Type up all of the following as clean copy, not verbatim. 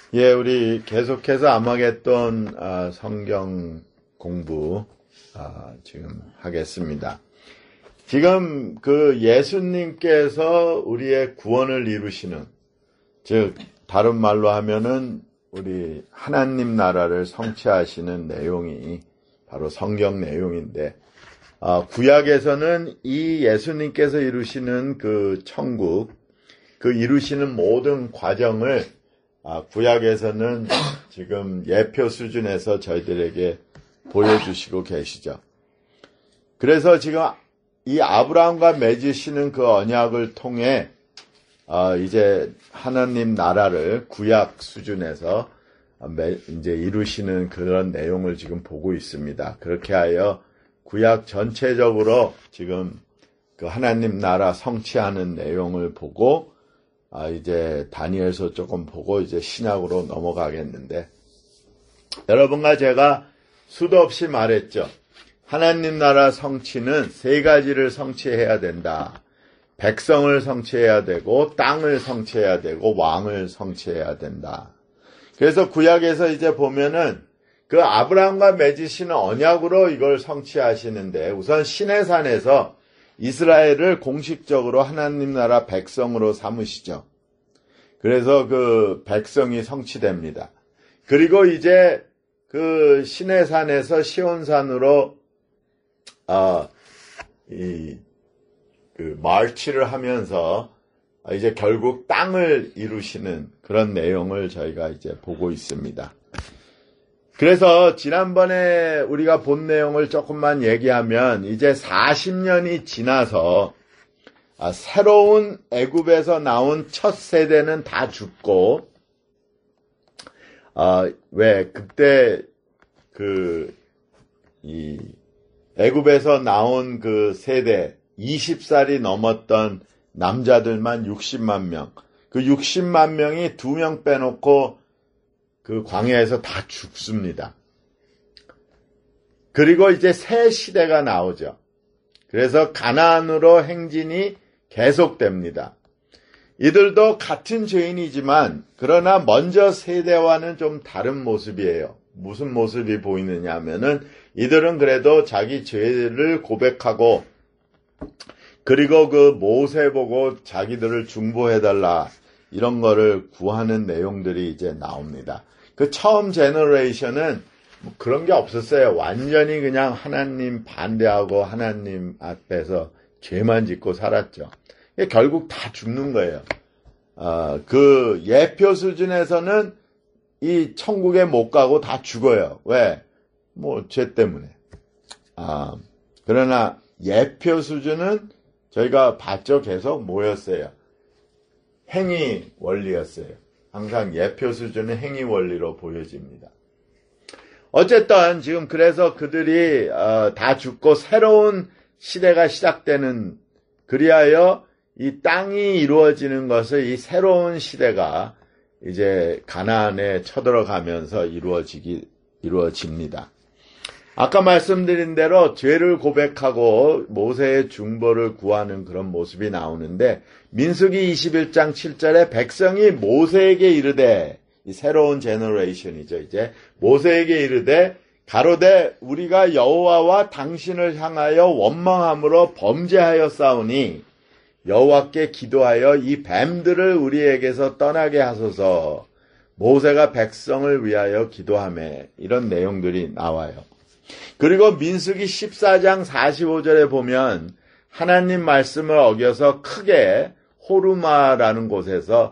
예, 우리 계속해서 아마겟돈 성경 공부 지금 하겠습니다. 지금 그 예수님께서 우리의 구원을 이루시는, 즉 다른 말로 하면은 우리 하나님 나라를 성취하시는 내용이 바로 성경 내용인데, 구약에서는 이 예수님께서 이루시는 그 천국, 그 이루시는 모든 과정을 구약에서는 지금 예표 수준에서 저희들에게 보여주시고 계시죠. 그래서 지금 이 아브라함과 맺으시는 그 언약을 통해 이제 하나님 나라를 구약 수준에서 이제 이루시는 그런 내용을 지금 보고 있습니다. 그렇게 하여 구약 전체적으로 지금 그 하나님 나라 성취하는 내용을 보고 이제 다니엘서 조금 보고 이제 신약으로 넘어가겠는데, 여러분과 제가 수도 없이 말했죠. 하나님 나라 성취는 세 가지를 성취해야 된다. 백성을 성취해야 되고, 땅을 성취해야 되고, 왕을 성취해야 된다. 그래서 구약에서 이제 보면은 그 아브라함과 맺으시는 언약으로 이걸 성취하시는데, 우선 시내산에서 이스라엘을 공식적으로 하나님 나라 백성으로 삼으시죠. 그래서 그 백성이 성취됩니다. 그리고 이제 그 시내산에서 시온산으로 그 마치를 하면서 이제 결국 땅을 이루시는 그런 내용을 저희가 이제 보고 있습니다. 그래서 지난번에 우리가 본 내용을 조금만 얘기하면, 이제 40년이 지나서 새로운 애굽에서 나온 첫 세대는 다 죽고, 왜 그때 이 애굽에서 나온 그 세대 20살이 넘었던 남자들만 60만 명, 그 60만 명이 2명 빼놓고 그 광야에서 다 죽습니다. 그리고 이제 새 시대가 나오죠. 그래서 가나안으로 행진이 계속됩니다. 이들도 같은 죄인이지만 그러나 먼저 세대와는 좀 다른 모습이에요. 무슨 모습이 보이느냐 하면은, 이들은 그래도 자기 죄를 고백하고, 그리고 그 모세 보고 자기들을 중보해달라, 이런 거를 구하는 내용들이 이제 나옵니다. 그 처음 제너레이션은 뭐 그런 게 없었어요. 완전히 그냥 하나님 반대하고 하나님 앞에서 죄만 짓고 살았죠. 결국 다 죽는 거예요. 그 예표 수준에서는 이 천국에 못 가고 다 죽어요. 왜? 뭐 죄 때문에. 그러나 예표 수준은 저희가 봤죠. 계속 뭐였어요? 행위 원리였어요. 항상 예표 수준은 행위 원리로 보여집니다. 어쨌든 지금 그래서 그들이 다 죽고 새로운 시대가 시작되는, 그리하여 이 땅이 이루어지는 것을, 이 새로운 시대가 이제 가나안에 쳐들어가면서 이루어집니다. 아까 말씀드린 대로 죄를 고백하고 모세의 중보를 구하는 그런 모습이 나오는데, 민수기 21장 7절에 백성이 모세에게 이르되, 이 새로운 제너레이션이죠. 이제 모세에게 이르되 가로되 우리가 여호와와 당신을 향하여 원망함으로 범죄하였사오니 여호와께 기도하여 이 뱀들을 우리에게서 떠나게 하소서. 모세가 백성을 위하여 기도하매, 이런 내용들이 나와요. 그리고 민수기 14장 45절에 보면 하나님 말씀을 어겨서 크게 호르마라는 곳에서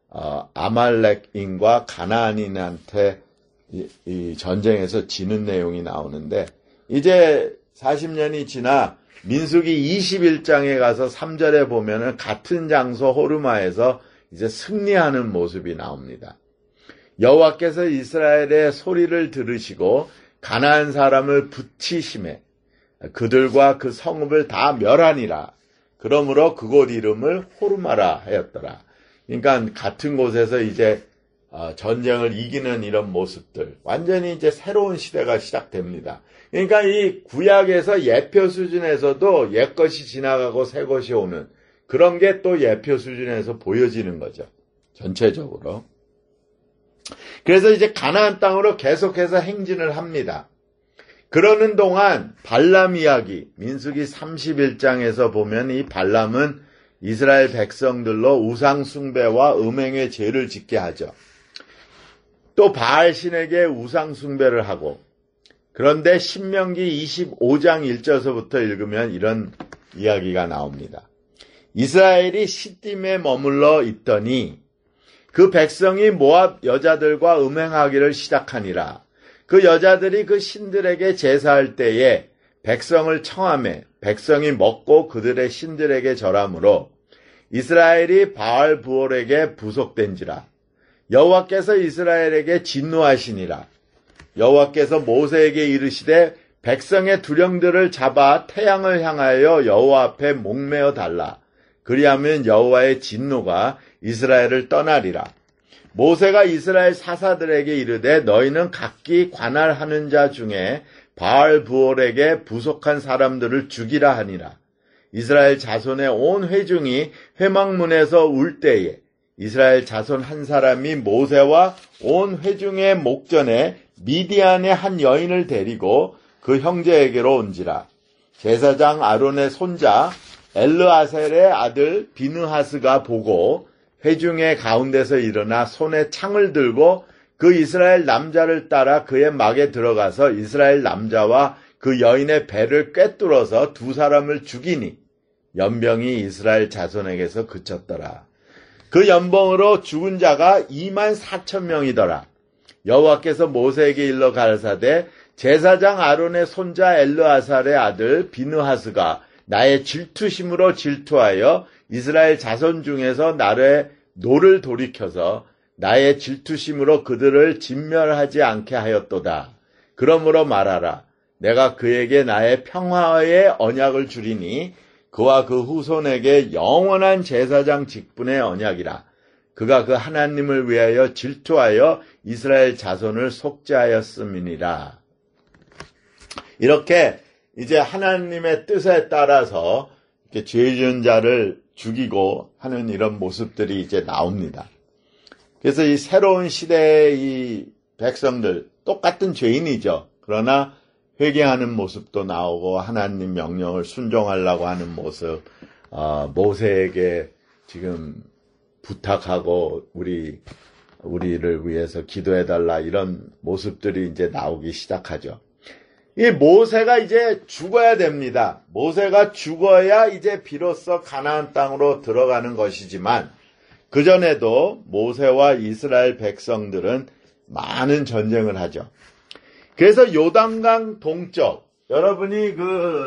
아말렉인과 가나안인한테 이 전쟁에서 지는 내용이 나오는데, 이제 40년이 지나 민수기 21장에 가서 3절에 보면은 같은 장소 호르마에서 이제 승리하는 모습이 나옵니다. 여호와께서 이스라엘의 소리를 들으시고 가나안 사람을 붙이심에 그들과 그 성읍을 다 멸하니라. 그러므로 그곳 이름을 호르마라 하였더라. 그러니까 같은 곳에서 이제 전쟁을 이기는 이런 모습들, 완전히 이제 새로운 시대가 시작됩니다. 그러니까 이 구약에서 예표 수준에서도 옛것이 지나가고 새것이 오는 그런 게 또 예표 수준에서 보여지는 거죠. 전체적으로. 그래서 이제 가나안 땅으로 계속해서 행진을 합니다. 그러는 동안 발람 이야기, 민수기 31장에서 보면 이 발람은 이스라엘 백성들로 우상 숭배와 음행의 죄를 짓게 하죠. 또 바알 신에게 우상 숭배를 하고, 그런데 신명기 25장 1절서부터 읽으면 이런 이야기가 나옵니다. 이스라엘이 시딤에 머물러 있더니 그 백성이 모압 여자들과 음행하기를 시작하니라. 그 여자들이 그 신들에게 제사할 때에 백성을 청하매 백성이 먹고 그들의 신들에게 절하므로 이스라엘이 바알 부올에게 부속된지라. 여호와께서 이스라엘에게 진노하시니라. 여호와께서 모세에게 이르시되 백성의 두령들을 잡아 태양을 향하여 여호와 앞에 목매어 달라. 그리하면 여호와의 진노가 이스라엘을 떠나리라. 모세가 이스라엘 사사들에게 이르되 너희는 각기 관할하는 자 중에 바알 부올에게 부속한 사람들을 죽이라 하니라. 이스라엘 자손의 온 회중이 회막문에서 울 때에 이스라엘 자손 한 사람이 모세와 온 회중의 목전에 미디안의 한 여인을 데리고 그 형제에게로 온지라. 제사장 아론의 손자 엘르아셀의 아들 비느하스가 보고 회중의 가운데서 일어나 손에 창을 들고 그 이스라엘 남자를 따라 그의 막에 들어가서 이스라엘 남자와 그 여인의 배를 꿰뚫어서 두 사람을 죽이니 연병이 이스라엘 자손에게서 그쳤더라. 그 연병으로 죽은 자가 24,000명이더라. 여호와께서 모세에게 일러 가라사대 제사장 아론의 손자 엘르아살의 아들 비느하스가 나의 질투심으로 질투하여 이스라엘 자손 중에서 나의 노를 돌이켜서 나의 질투심으로 그들을 진멸하지 않게 하였도다. 그러므로 말하라. 내가 그에게 나의 평화의 언약을 주리니 그와 그 후손에게 영원한 제사장 직분의 언약이라. 그가 그 하나님을 위하여 질투하여 이스라엘 자손을 속죄하였음이니라. 이렇게 이제 하나님의 뜻에 따라서 이렇게 죄 지은 자를 죽이고 하는 이런 모습들이 이제 나옵니다. 그래서 이 새로운 시대의 이 백성들, 똑같은 죄인이죠. 그러나 회개하는 모습도 나오고 하나님 명령을 순종하려고 하는 모습, 모세에게 지금 부탁하고 우리를 위해서 기도해달라 이런 모습들이 이제 나오기 시작하죠. 이 모세가 이제 죽어야 됩니다. 모세가 죽어야 이제 비로소 가나안 땅으로 들어가는 것이지만 그전에도 모세와 이스라엘 백성들은 많은 전쟁을 하죠. 그래서 요단강 동쪽, 여러분이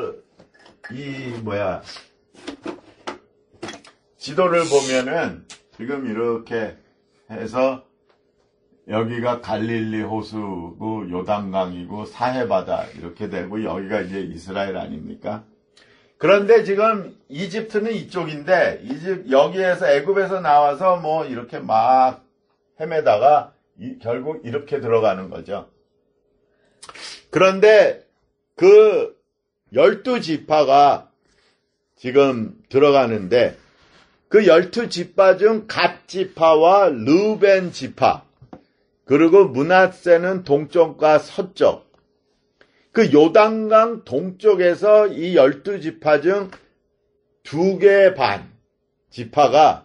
지도를 보면은 지금 이렇게 해서 여기가 갈릴리 호수고 요단강이고 사해바다 이렇게 되고 여기가 이제 이스라엘 아닙니까? 그런데 지금 이집트는 이쪽인데 여기에서 애굽에서 나와서 뭐 이렇게 막 헤매다가 결국 이렇게 들어가는 거죠. 그런데 그 12지파가 지금 들어가는데 그 12지파 중 갓 지파와 르벤 지파 그리고 므낫세는 동쪽과 서쪽 그 요단강 동쪽에서 이 12지파 중 2개 반 지파가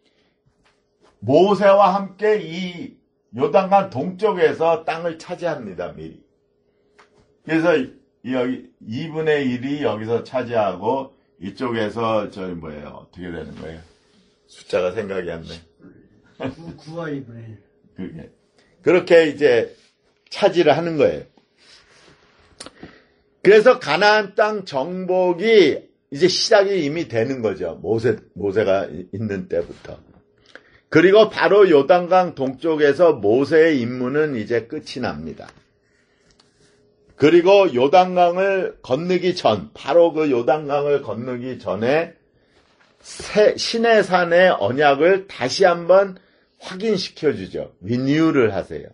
모세와 함께 이 요단강 동쪽에서 땅을 차지합니다. 미리. 그래서 여기 2분의 1이 여기서 차지하고 이쪽에서 어떻게 되는 거예요? 숫자가 생각이 안 나. 9와 2분의 1. 그렇게 이제 차지를 하는 거예요. 그래서 가나안 땅 정복이 이제 시작이 이미 되는 거죠. 모세가 있는 때부터. 그리고 바로 요단강 동쪽에서 모세의 임무는 이제 끝이 납니다. 그리고 요단강을 건너기 전, 바로 그 요단강을 건너기 전에 시내산의 언약을 다시 한번 확인시켜주죠. 리뉴를 하세요.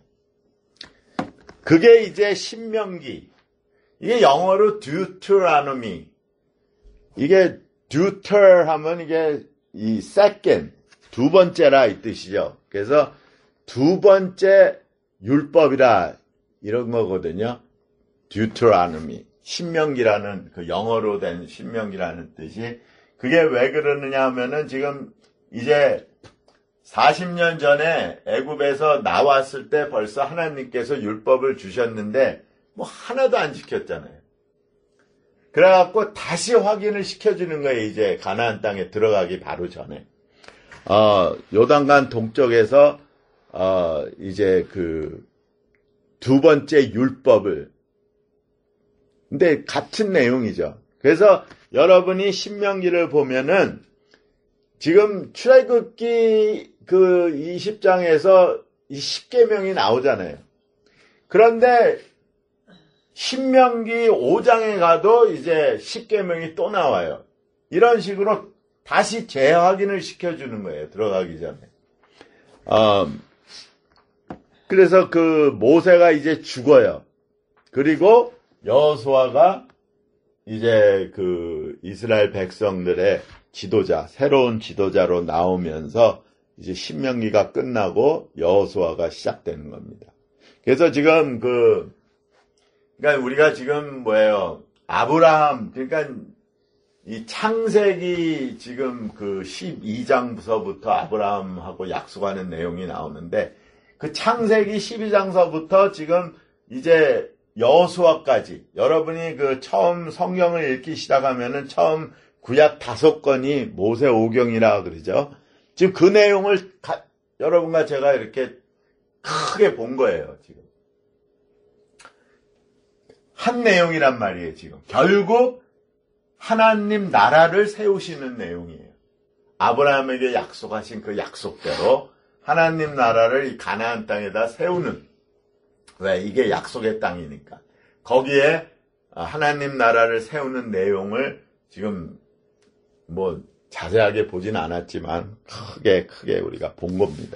그게 이제 신명기. 이게 영어로 Deuteronomy. 이게 Deuter 하면 이게 second, 두 번째라 이 뜻이죠. 그래서 두 번째 율법이라 이런 거거든요. Deuteronomy, 신명기라는 그 영어로 된 신명기라는 뜻이 그게 왜 그러느냐 하면은 지금 이제 40년 전에 애굽에서 나왔을 때 벌써 하나님께서 율법을 주셨는데 뭐 하나도 안 지켰잖아요. 그래갖고 다시 확인을 시켜주는 거예요. 이제 가나안 땅에 들어가기 바로 전에. 요단강 동쪽에서 이제 그 두 번째 율법을. 근데 같은 내용이죠. 그래서 여러분이 신명기를 보면은 지금 출애굽기 그 20장에서 이 10계명이 나오잖아요. 그런데 신명기 5장에 가도 이제 10계명이 또 나와요. 이런 식으로 다시 재확인을 시켜주는 거예요. 들어가기 전에. 그래서 그 모세가 이제 죽어요. 그리고 여호수아가 이제 그 이스라엘 백성들의 지도자, 새로운 지도자로 나오면서 이제 신명기가 끝나고 여호수아가 시작되는 겁니다. 그래서 지금 그러니까 우리가 지금 뭐예요? 아브라함, 그러니까 이 창세기 지금 그 12장서부터 아브라함하고 약속하는 내용이 나오는데 그 창세기 12장서부터 지금 이제 여호수아까지 여러분이 그 처음 성경을 읽기 시작하면은 처음 구약 5권이 모세오경이라 그러죠. 지금 그 내용을 여러분과 제가 이렇게 크게 본 거예요, 지금. 한 내용이란 말이에요, 지금. 결국 하나님 나라를 세우시는 내용이에요. 아브라함에게 약속하신 그 약속대로 하나님 나라를 이 가나안 땅에다 세우는. 왜? 이게 약속의 땅이니까. 거기에 하나님 나라를 세우는 내용을 지금 뭐 자세하게 보진 않았지만 크게 우리가 본 겁니다.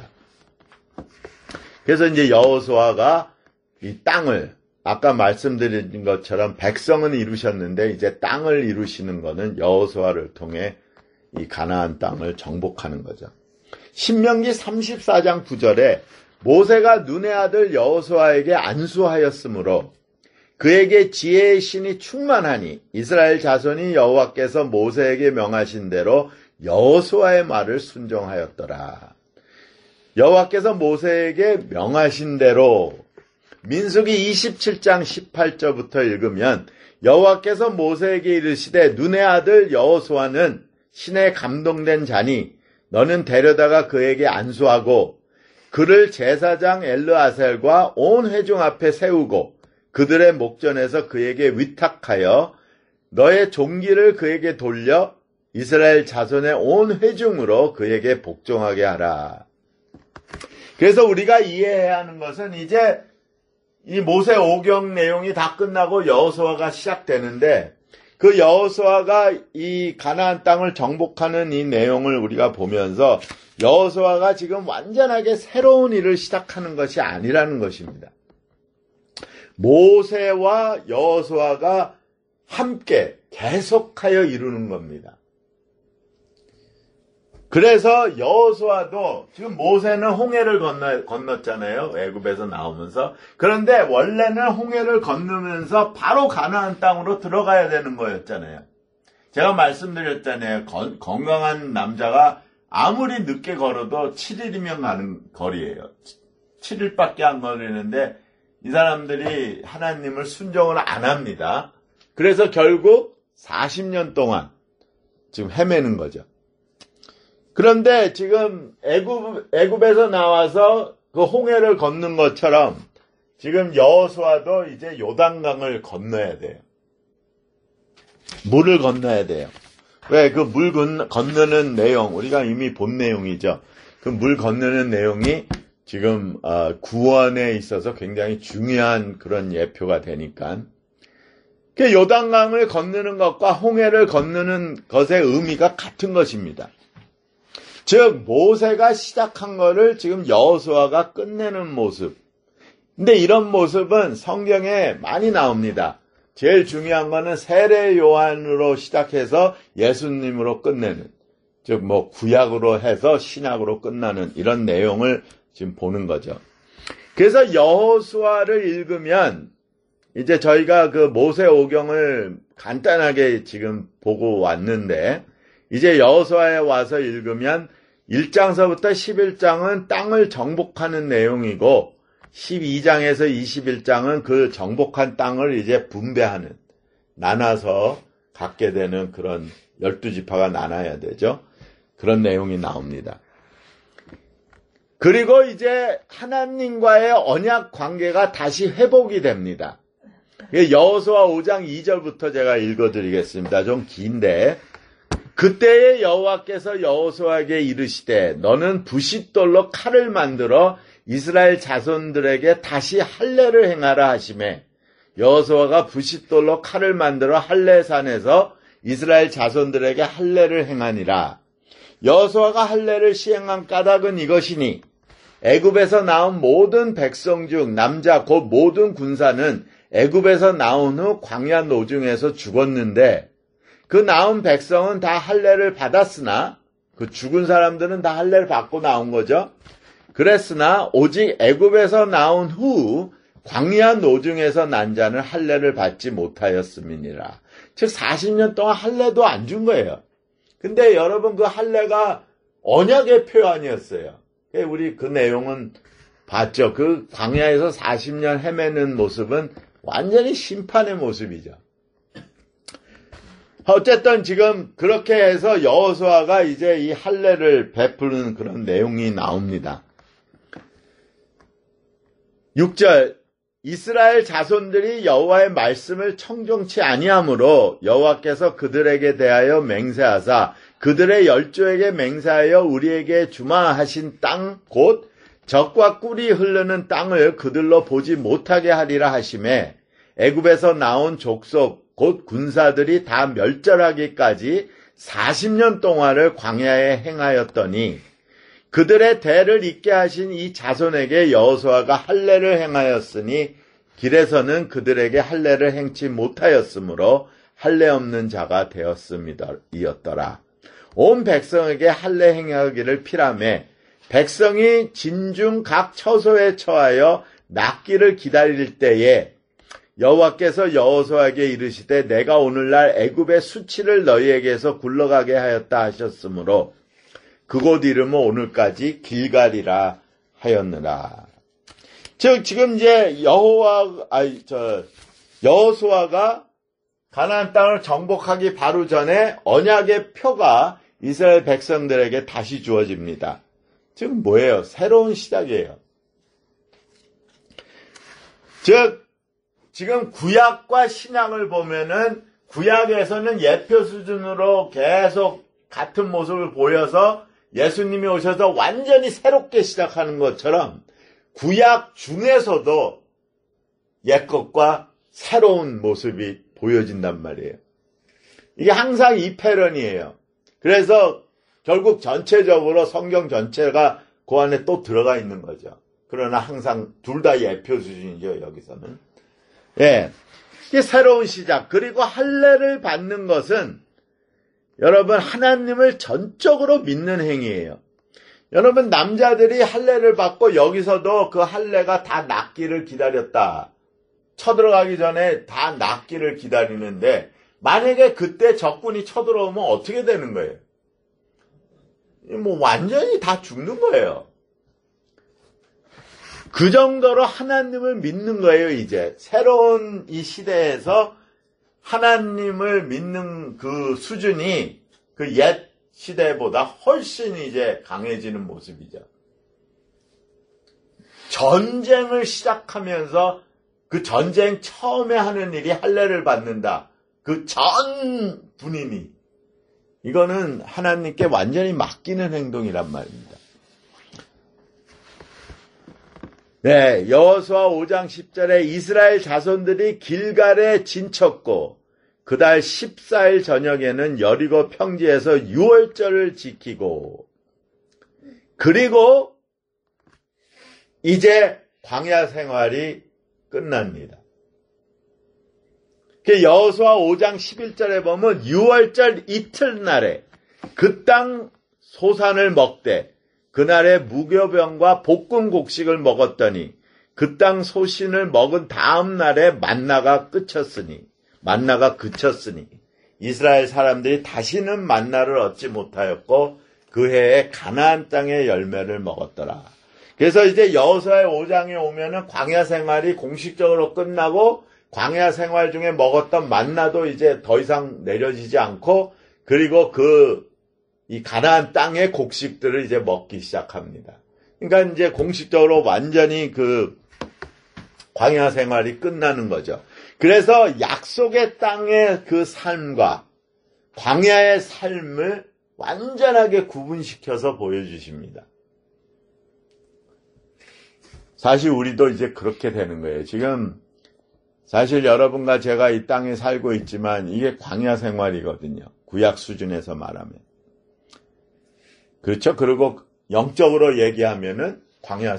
그래서 이제 여호수아가 이 땅을 아까 말씀드린 것처럼 백성은 이루셨는데 이제 땅을 이루시는 거는 여호수아를 통해 이 가나안 땅을 정복하는 거죠. 신명기 34장 9절에 모세가 눈의 아들 여호수아에게 안수하였으므로 그에게 지혜의 신이 충만하니 이스라엘 자손이 여호와께서 모세에게 명하신 대로 여호수아의 말을 순종하였더라. 여호와께서 모세에게 명하신 대로 민수기 27장 18절부터 읽으면 여호와께서 모세에게 이르시되 눈의 아들 여호수아는 신에 감동된 자니 너는 데려다가 그에게 안수하고 그를 제사장 엘르아셀과 온 회중 앞에 세우고 그들의 목전에서 그에게 위탁하여 너의 종기를 그에게 돌려 이스라엘 자손의 온 회중으로 그에게 복종하게 하라. 그래서 우리가 이해해야 하는 것은 이제 이 모세오경 내용이 다 끝나고 여호수아가 시작되는데 그 여호수아가 이 가나안 땅을 정복하는 이 내용을 우리가 보면서 여호수아가 지금 완전하게 새로운 일을 시작하는 것이 아니라는 것입니다. 모세와 여호수아가 함께 계속하여 이루는 겁니다. 그래서 여호수아도 지금 모세는 홍해를 건넜잖아요. 애굽에서 나오면서. 그런데 원래는 홍해를 건너면서 바로 가나안 땅으로 들어가야 되는 거였잖아요. 제가 말씀드렸잖아요. 건강한 남자가 아무리 늦게 걸어도 7일이면 가는 거리예요. 7일밖에 안 걸리는데 이 사람들이 하나님을 순종을 안 합니다. 그래서 결국 40년 동안 지금 헤매는 거죠. 그런데 지금 애굽에서 나와서 그 홍해를 걷는 것처럼 지금 여호수아도 이제 요단강을 건너야 돼요. 물을 건너야 돼요. 왜? 그 물 건너는 내용, 우리가 이미 본 내용이죠. 그 물 건너는 내용이 지금 구원에 있어서 굉장히 중요한 그런 예표가 되니까. 그 요단강을 건너는 것과 홍해를 건너는 것의 의미가 같은 것입니다. 즉 모세가 시작한 거를 지금 여호수아가 끝내는 모습. 근데 이런 모습은 성경에 많이 나옵니다. 제일 중요한 거는 세례 요한으로 시작해서 예수님으로 끝내는, 즉 뭐 구약으로 해서 신약으로 끝나는 이런 내용을 지금 보는 거죠. 그래서 여호수아를 읽으면 이제 저희가 그 모세오경을 간단하게 지금 보고 왔는데 이제 여호수아에 와서 읽으면 1장서부터 11장은 땅을 정복하는 내용이고 12장에서 21장은 그 정복한 땅을 이제 분배하는, 나눠서 갖게 되는 그런 12지파가 나눠야 되죠. 그런 내용이 나옵니다. 그리고 이제 하나님과의 언약 관계가 다시 회복이 됩니다. 여호수아 5장 2절부터 제가 읽어드리겠습니다. 좀 긴데, 그때에 여호와께서 여호수아에게 이르시되 너는 부싯돌로 칼을 만들어 이스라엘 자손들에게 다시 할례를 행하라 하시매, 여호수아가 부싯돌로 칼을 만들어 할례산에서 이스라엘 자손들에게 할례를 행하니라. 여호수아가 할례를 시행한 까닭은 이것이니 애굽에서 나온 모든 백성 중 남자 곧 모든 군사는 애굽에서 나온 후 광야 노중에서 죽었는데 그 나온 백성은 다 할례를 받았으나, 그 죽은 사람들은 다 할례를 받고 나온 거죠. 그랬으나 오직 애굽에서 나온 후 광야 노중에서 난 자는 할례를 받지 못하였음이니라. 즉 40년 동안 할례도 안 준 거예요. 근데 여러분, 그 할례가 언약의 표현이었어요. 우리 그 내용은 봤죠. 그 광야에서 40년 헤매는 모습은 완전히 심판의 모습이죠. 어쨌든 지금 그렇게 해서 여호수아가 이제 이 할례를 베푸는 그런 내용이 나옵니다. 6절, 이스라엘 자손들이 여호와의 말씀을 청종치 아니하므로 여호와께서 그들에게 대하여 맹세하사 그들의 열조에게 맹세하여 우리에게 주마 하신 땅 곧 젖과 꿀이 흐르는 땅을 그들로 보지 못하게 하리라 하시매, 애굽에서 나온 족속 곧 군사들이 다 멸절하기까지 40년 동안을 광야에 행하였더니 그들의 대를 잇게 하신 이 자손에게 여호수아가 할례를 행하였으니 길에서는 그들에게 할례를 행치 못하였으므로 할례 없는 자가 되었음이었더라. 온 백성에게 할례 행하기를 피라매 백성이 진중 각 처소에 처하여 낫기를 기다릴 때에 여호와께서 여호수아에게 이르시되 내가 오늘날 애굽의 수치를 너희에게서 굴러가게 하였다 하셨으므로 그곳 이름은 오늘까지 길갈이라 하였느라. 즉 지금 이제 여호수아가 가나안 땅을 정복하기 바로 전에 언약의 표가 이스라엘 백성들에게 다시 주어집니다. 지금 뭐예요? 새로운 시작이에요. 즉 지금 구약과 신약을 보면은 구약에서는 예표 수준으로 계속 같은 모습을 보여서 예수님이 오셔서 완전히 새롭게 시작하는 것처럼 구약 중에서도 옛것과 새로운 모습이 보여진단 말이에요. 이게 항상 이 패런이에요. 그래서 결국 전체적으로 성경 전체가 그 안에 또 들어가 있는 거죠. 그러나 항상 둘 다 예표 수준이죠, 여기서는. 예. 이게 새로운 시작. 그리고 할례를 받는 것은 여러분 하나님을 전적으로 믿는 행위예요. 여러분 남자들이 할례를 받고 여기서도 그 할례가 다 낫기를 기다렸다. 쳐들어가기 전에 다 낫기를 기다리는데 만약에 그때 적군이 쳐들어오면 어떻게 되는 거예요? 뭐 완전히 다 죽는 거예요. 그 정도로 하나님을 믿는 거예요, 이제. 새로운 이 시대에서 하나님을 믿는 그 수준이 그 옛 시대보다 훨씬 이제 강해지는 모습이죠. 전쟁을 시작하면서 그 전쟁 처음에 하는 일이 할례를 받는다. 그 전 분인이. 이거는 하나님께 완전히 맡기는 행동이란 말입니다. 네, 여호수아 5장 10절에 이스라엘 자손들이 길갈에 진쳤고 그달 14일 저녁에는 여리고 평지에서 유월절을 지키고 그리고 이제 광야 생활이 끝납니다. 여호수아 5장 11절에 보면 유월절 이틀날에 그 땅 소산을 먹되 그날에 무교병과 볶은 곡식을 먹었더니 그 땅 소신을 먹은 다음 날에 만나가 그쳤으니 이스라엘 사람들이 다시는 만나를 얻지 못하였고 그 해에 가나안 땅의 열매를 먹었더라. 그래서 이제 여호수아의 5장에 오면은 광야 생활이 공식적으로 끝나고 광야 생활 중에 먹었던 만나도 이제 더 이상 내려지지 않고 그리고 이 가나안 땅의 곡식들을 이제 먹기 시작합니다. 그러니까 이제 공식적으로 완전히 광야 생활이 끝나는 거죠. 그래서 약속의 땅의 그 삶과 광야의 삶을 완전하게 구분시켜서 보여주십니다. 사실 우리도 이제 그렇게 되는 거예요. 지금 사실 여러분과 제가 이 땅에 살고 있지만 이게 광야 생활이거든요. 구약 수준에서 말하면. 그렇죠? 그리고 영적으로 얘기하면은 광야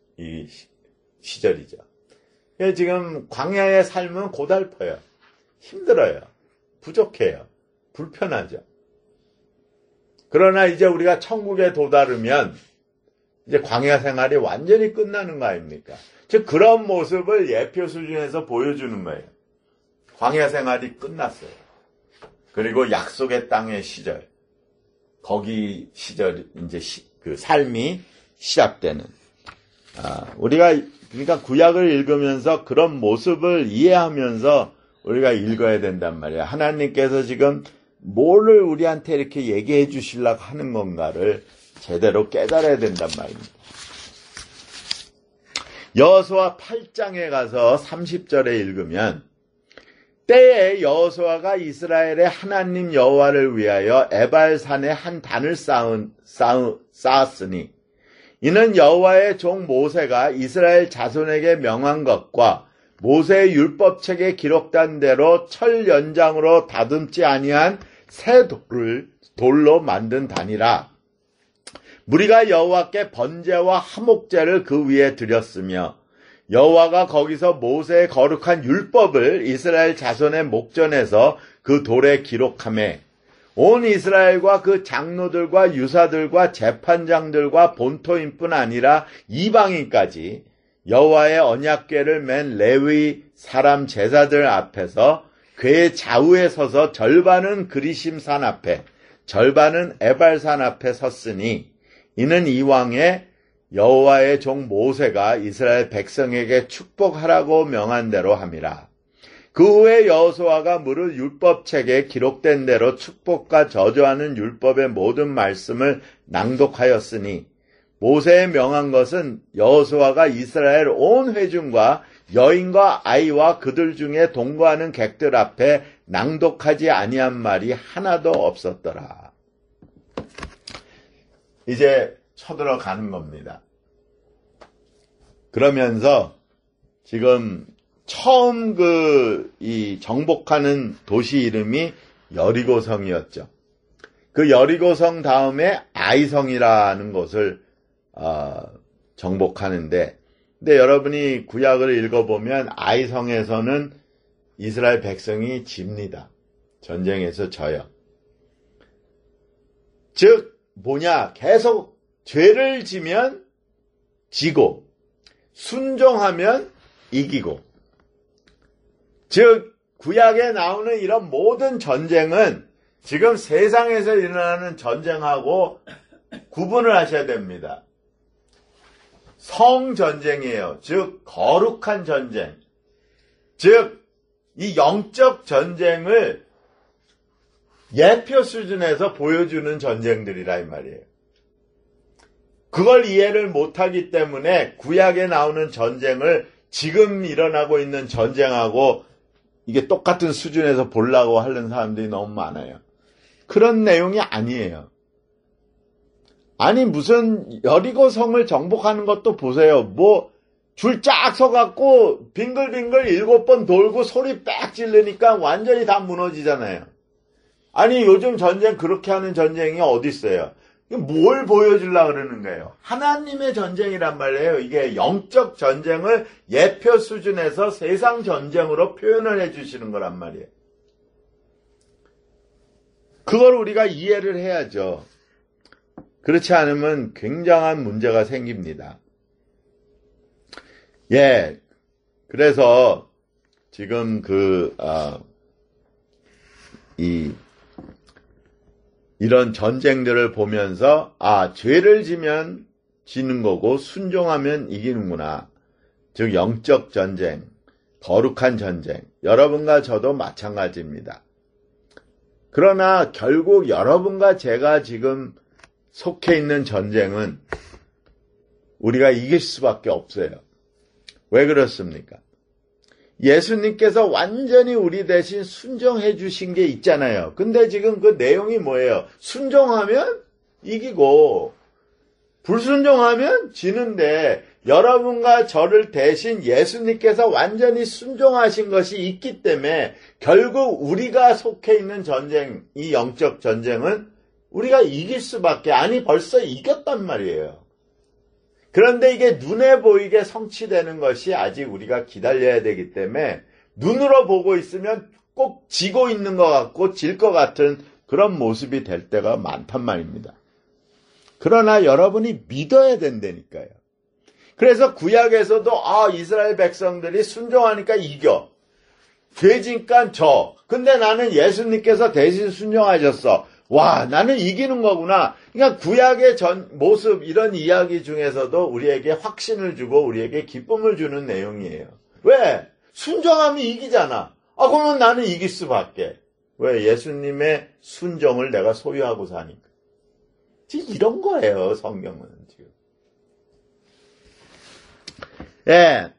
시절이죠. 지금 광야의 삶은 고달퍼요. 힘들어요. 부족해요. 불편하죠. 그러나 이제 우리가 천국에 도달하면 이제 광야 생활이 완전히 끝나는 거 아닙니까? 즉 그런 모습을 예표 수준에서 보여주는 거예요. 광야 생활이 끝났어요. 그리고 약속의 땅의 시절, 거기 시절 이제 그 삶이 시작되는. 우리가 그러니까 구약을 읽으면서 그런 모습을 이해하면서 우리가 읽어야 된단 말이에요. 하나님께서 지금 뭐를 우리한테 이렇게 얘기해 주시려고 하는 건가를 제대로 깨달아야 된단 말입니다. 여호수아 8장에 가서 30절에 읽으면 때에 여호수아가 이스라엘의 하나님 여호와를 위하여 에발산에 한 단을 쌓았으니 이는 여호와의 종 모세가 이스라엘 자손에게 명한 것과 모세의 율법책에 기록된 대로 철 연장으로 다듬지 아니한 새 돌로 만든 단이라. 무리가 여호와께 번제와 화목제를 그 위에 드렸으며 여호와가 거기서 모세의 거룩한 율법을 이스라엘 자손의 목전에서 그 돌에 기록하매 온 이스라엘과 그 장로들과 유사들과 재판장들과 본토인뿐 아니라 이방인까지 여호와의 언약궤를 맨 레위 사람 제사들 앞에서 궤의 좌우에 서서 절반은 그리심산 앞에 절반은 에발산 앞에 섰으니 이는 이왕에 여호와의 종 모세가 이스라엘 백성에게 축복하라고 명한 대로 함이라. 그 후에 여호수아가 무릇 율법책에 기록된 대로 축복과 저주하는 율법의 모든 말씀을 낭독하였으니 모세의 명한 것은 여호수아가 이스라엘 온 회중과 여인과 아이와 그들 중에 동거하는 객들 앞에 낭독하지 아니한 말이 하나도 없었더라. 이제 쳐들어가는 겁니다. 그러면서 지금 처음 이 정복하는 도시 이름이 여리고성이었죠. 그 여리고성 다음에 아이성이라는 곳을 정복하는데, 근데 여러분이 구약을 읽어보면 아이성에서는 이스라엘 백성이 집니다. 전쟁에서 져요. 즉 계속 죄를 지면 지고 순종하면 이기고. 즉 구약에 나오는 이런 모든 전쟁은 지금 세상에서 일어나는 전쟁하고 구분을 하셔야 됩니다. 성전쟁이에요. 즉 거룩한 전쟁. 즉 이 영적 전쟁을 예표 수준에서 보여주는 전쟁들이라 이 말이에요. 그걸 이해를 못하기 때문에 구약에 나오는 전쟁을 지금 일어나고 있는 전쟁하고 이게 똑같은 수준에서 보려고 하는 사람들이 너무 많아요. 그런 내용이 아니에요. 아니 무슨 여리고성을 정복하는 것도 보세요. 줄 쫙 서갖고 빙글빙글 7번 돌고 소리 빽 지르니까 완전히 다 무너지잖아요. 아니 요즘 전쟁 그렇게 하는 전쟁이 어디 있어요? 뭘 보여주려고 그러는 거예요? 하나님의 전쟁이란 말이에요. 이게 영적 전쟁을 예표 수준에서 세상 전쟁으로 표현을 해주시는 거란 말이에요. 그걸 우리가 이해를 해야죠. 그렇지 않으면 굉장한 문제가 생깁니다. 예. 그래서 지금 이런 전쟁들을 보면서, 죄를 지면 지는 거고, 순종하면 이기는구나. 즉, 영적 전쟁, 거룩한 전쟁. 여러분과 저도 마찬가지입니다. 그러나 결국 여러분과 제가 지금 속해 있는 전쟁은 우리가 이길 수밖에 없어요. 왜 그렇습니까? 예수님께서 완전히 우리 대신 순종해 주신 게 있잖아요. 근데 지금 그 내용이 뭐예요? 순종하면 이기고 불순종하면 지는데, 여러분과 저를 대신 예수님께서 완전히 순종하신 것이 있기 때문에 결국 우리가 속해 있는 전쟁, 이 영적 전쟁은 우리가 이길 수밖에, 벌써 이겼단 말이에요. 그런데 이게 눈에 보이게 성취되는 것이 아직 우리가 기다려야 되기 때문에, 눈으로 보고 있으면 꼭 지고 있는 것 같고 질 것 같은 그런 모습이 될 때가 많단 말입니다. 그러나 여러분이 믿어야 된다니까요. 그래서 구약에서도 이스라엘 백성들이 순종하니까 이겨. 죄지니까 져. 근데 나는 예수님께서 대신 순종하셨어. 와, 나는 이기는 거구나. 그러니까 구약의 모습, 이런 이야기 중에서도 우리에게 확신을 주고 우리에게 기쁨을 주는 내용이에요. 왜? 순종하면 이기잖아. 그러면 나는 이길 수밖에. 왜? 예수님의 순종을 내가 소유하고 사니까. 지금 이런 거예요, 성경은 지금. 예.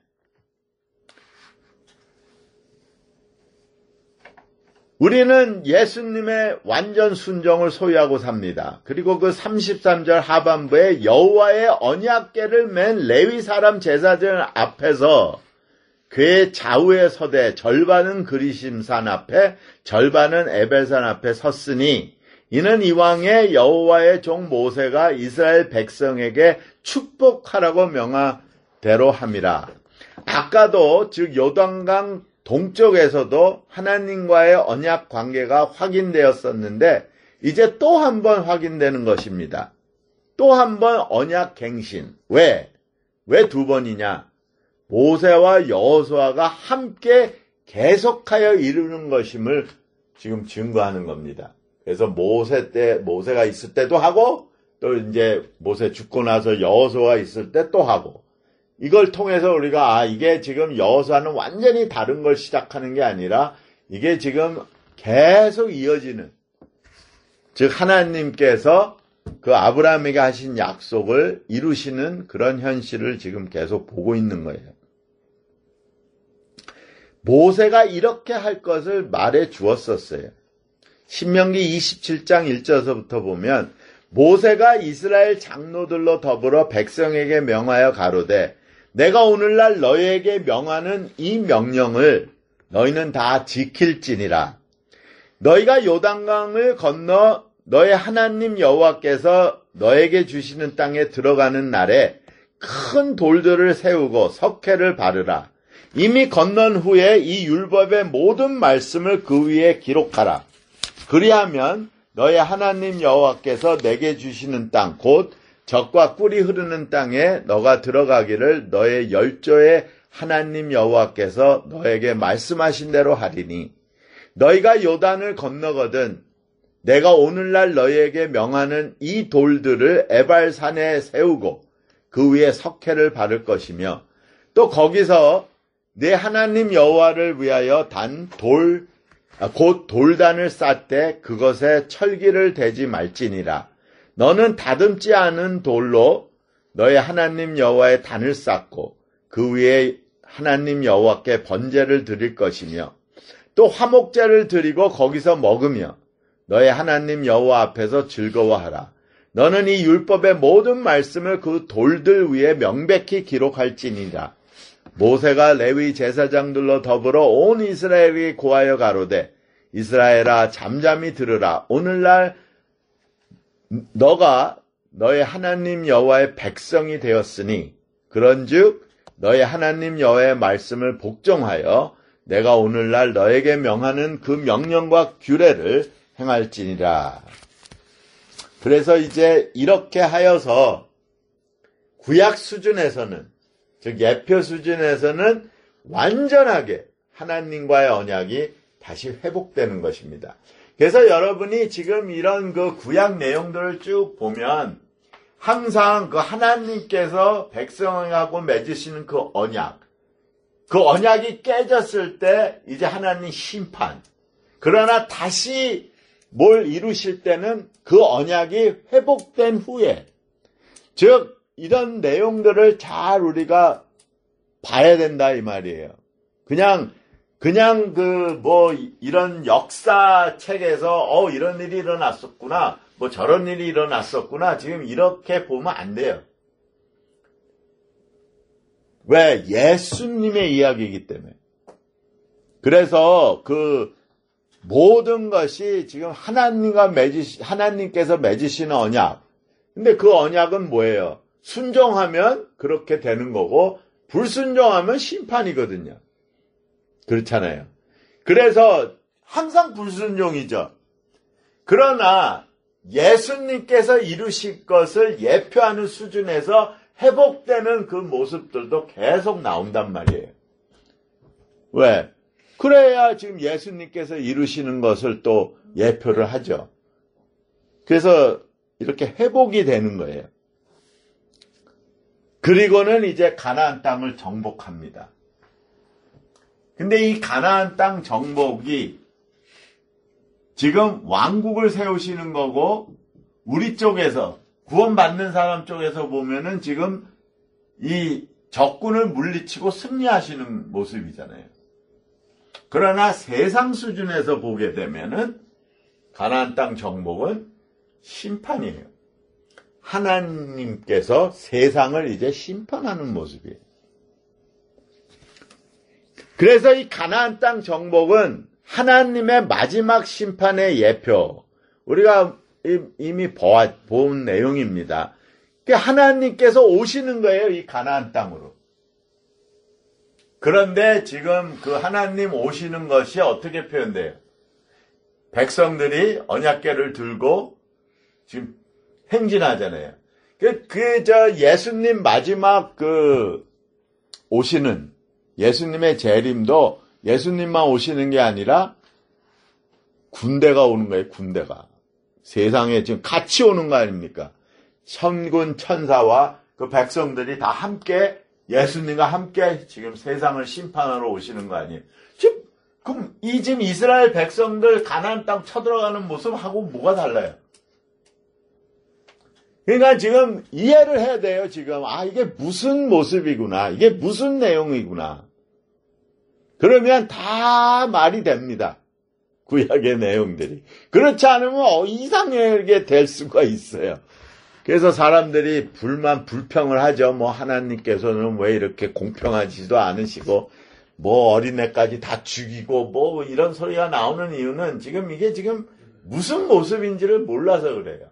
우리는 예수님의 완전 순종을 소유하고 삽니다. 그리고 그 33절 하반부에 여호와의 언약궤를 맨 레위 사람 제사장 앞에서 그의 좌우에 서되 절반은 그리심산 앞에 절반은 에벨산 앞에 섰으니, 이는 이왕에 여호와의 종 모세가 이스라엘 백성에게 축복하라고 명하대로 함이라. 아까도 즉 요단강 동쪽에서도 하나님과의 언약 관계가 확인되었었는데 이제 또 한 번 확인되는 것입니다. 또 한 번 언약 갱신. 왜 두 번이냐? 모세와 여호수아가 함께 계속하여 이루는 것임을 지금 증거하는 겁니다. 그래서 모세가 있을 때도 하고, 또 이제 모세 죽고 나서 여호수아가 있을 때 또 하고, 이걸 통해서 우리가 이게 지금 여호수아는 완전히 다른 걸 시작하는 게 아니라 이게 지금 계속 이어지는, 즉 하나님께서 그 아브라함에게 하신 약속을 이루시는 그런 현실을 지금 계속 보고 있는 거예요. 모세가 이렇게 할 것을 말해 주었었어요. 신명기 27장 1절서부터 보면, 모세가 이스라엘 장로들로 더불어 백성에게 명하여 가로되 내가 오늘날 너희에게 명하는 이 명령을 너희는 다 지킬지니라. 너희가 요단강을 건너 너희 하나님 여호와께서 너에게 주시는 땅에 들어가는 날에 큰 돌들을 세우고 석회를 바르라. 이미 건넌 후에 이 율법의 모든 말씀을 그 위에 기록하라. 그리하면 너희 하나님 여호와께서 내게 주시는 땅, 곧 젖과 꿀이 흐르는 땅에 너가 들어가기를 너의 열조의 하나님 여호와께서 너에게 말씀하신 대로 하리니, 너희가 요단을 건너거든 내가 오늘날 너희에게 명하는 이 돌들을 에발산에 세우고 그 위에 석회를 바를 것이며, 또 거기서 내 하나님 여호와를 위하여 곧 돌단을 쌓되 그것에 철기를 대지 말지니라. 너는 다듬지 않은 돌로 너의 하나님 여호와의 단을 쌓고 그 위에 하나님 여호와께 번제를 드릴 것이며, 또 화목제를 드리고 거기서 먹으며 너의 하나님 여호와 앞에서 즐거워하라. 너는 이 율법의 모든 말씀을 그 돌들 위에 명백히 기록할지니라. 모세가 레위 제사장들로 더불어 온 이스라엘이 고하여 가로되 이스라엘아 잠잠히 들으라. 오늘날 너가 너의 하나님 여호와의 백성이 되었으니 그런즉 너의 하나님 여호와의 말씀을 복종하여 내가 오늘날 너에게 명하는 그 명령과 규례를 행할지니라. 그래서 이제 이렇게 하여서 구약 수준에서는 즉 예표 수준에서는 완전하게 하나님과의 언약이 다시 회복되는 것입니다. 그래서 여러분이 지금 이런 그 구약 내용들을 쭉 보면 항상 그 하나님께서 백성하고 맺으시는 그 언약이 깨졌을 때 이제 하나님 심판. 그러나 다시 뭘 이루실 때는 그 언약이 회복된 후에, 즉 이런 내용들을 잘 우리가 봐야 된다 이 말이에요. 그냥 이런 역사책에서 이런 일이 일어났었구나, 저런 일이 일어났었구나, 지금 이렇게 보면 안 돼요. 왜? 예수님의 이야기이기 때문에. 그래서 그 모든 것이 지금 하나님께서 맺으시는 언약. 근데 그 언약은 뭐예요? 순종하면 그렇게 되는 거고, 불순종하면 심판이거든요. 그렇잖아요. 그래서 항상 불순종이죠. 그러나 예수님께서 이루실 것을 예표하는 수준에서 회복되는 그 모습들도 계속 나온단 말이에요. 왜? 그래야 지금 예수님께서 이루시는 것을 또 예표를 하죠. 그래서 이렇게 회복이 되는 거예요. 그리고는 이제 가나안 땅을 정복합니다. 근데 이 가나안 땅 정복이 지금 왕국을 세우시는 거고, 우리 쪽에서 구원받는 사람 쪽에서 보면은 지금 이 적군을 물리치고 승리하시는 모습이잖아요. 그러나 세상 수준에서 보게 되면은 가나안 땅 정복은 심판이에요. 하나님께서 세상을 이제 심판하는 모습이에요. 그래서 이 가나안 땅 정복은 하나님의 마지막 심판의 예표. 우리가 이미 본 내용입니다. 하나님께서 오시는 거예요, 이 가나안 땅으로. 그런데 지금 그 하나님 오시는 것이 어떻게 표현돼요? 백성들이 언약궤를 들고 지금 행진하잖아요. 예수님 마지막 오시는 예수님의 재림도 예수님만 오시는 게 아니라 군대가 오는 거예요, 군대가. 세상에 지금 같이 오는 거 아닙니까? 천군 천사와 그 백성들이 다 함께 예수님과 함께 지금 세상을 심판하러 오시는 거 아니에요? 그럼 지금 이스라엘 백성들 가나안 땅 쳐들어가는 모습하고 뭐가 달라요? 그러니까 지금 이해를 해야 돼요, 지금. 이게 무슨 모습이구나. 이게 무슨 내용이구나. 그러면 다 말이 됩니다. 구약의 내용들이. 그렇지 않으면 이상하게 될 수가 있어요. 그래서 사람들이 불평을 하죠. 하나님께서는 왜 이렇게 공평하지도 않으시고, 어린애까지 다 죽이고, 이런 소리가 나오는 이유는 이게 무슨 모습인지를 몰라서 그래요.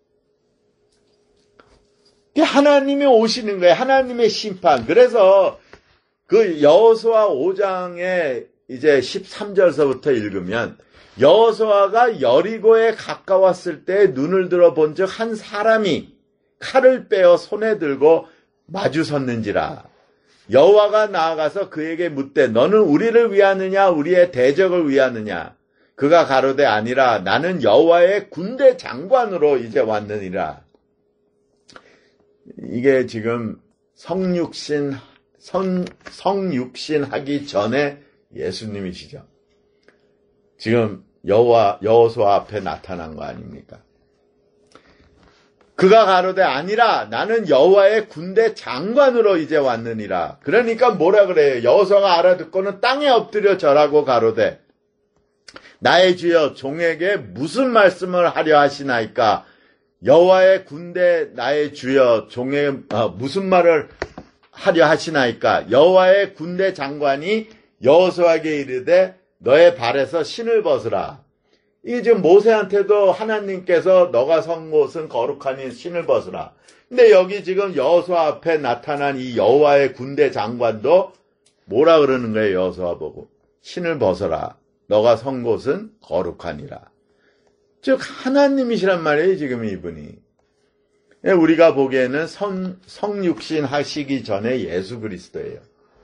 하나님이 오시는 거예요. 하나님의 심판. 그래서 그 여호수아 5장에 이제 13절서부터 읽으면 여호수아가 여리고에 가까웠을 때 눈을 들어 본즉 한 사람이 칼을 빼어 손에 들고 마주 섰는지라. 여호와가 나아가서 그에게 묻되 너는 우리를 위하느냐 우리의 대적을 위하느냐. 그가 가로되 아니라 나는 여호와의 군대 장관으로 이제 왔느니라. 이게 지금 성육신 하기 전에 예수님이시죠. 지금 여호수아 앞에 나타난 거 아닙니까? 그가 가로되 아니라 나는 여호와의 군대 장관으로 이제 왔느니라. 그러니까 뭐라 그래요? 여호수아가 알아듣고는 땅에 엎드려 절하고 가로되 나의 주여 종에게 무슨 말씀을 하려 하시나이까? 여호와의 군대 나의 주여 종에 무슨 말을 하려 하시나이까? 여호와의 군대 장관이 여호수아에게 이르되 너의 발에서 신을 벗으라. 이게 지금 모세한테도 하나님께서 너가 선 곳은 거룩하니 신을 벗으라. 근데 여기 지금 여호수아 앞에 나타난 이 여호와의 군대 장관도 뭐라 그러는 거예요? 여호수아 보고 신을 벗어라. 너가 선 곳은 거룩하니라. 즉 하나님이시란 말이에요, 지금 이분이. 우리가 보기에는 성육신 하시기 전에 예수 그리스도예요.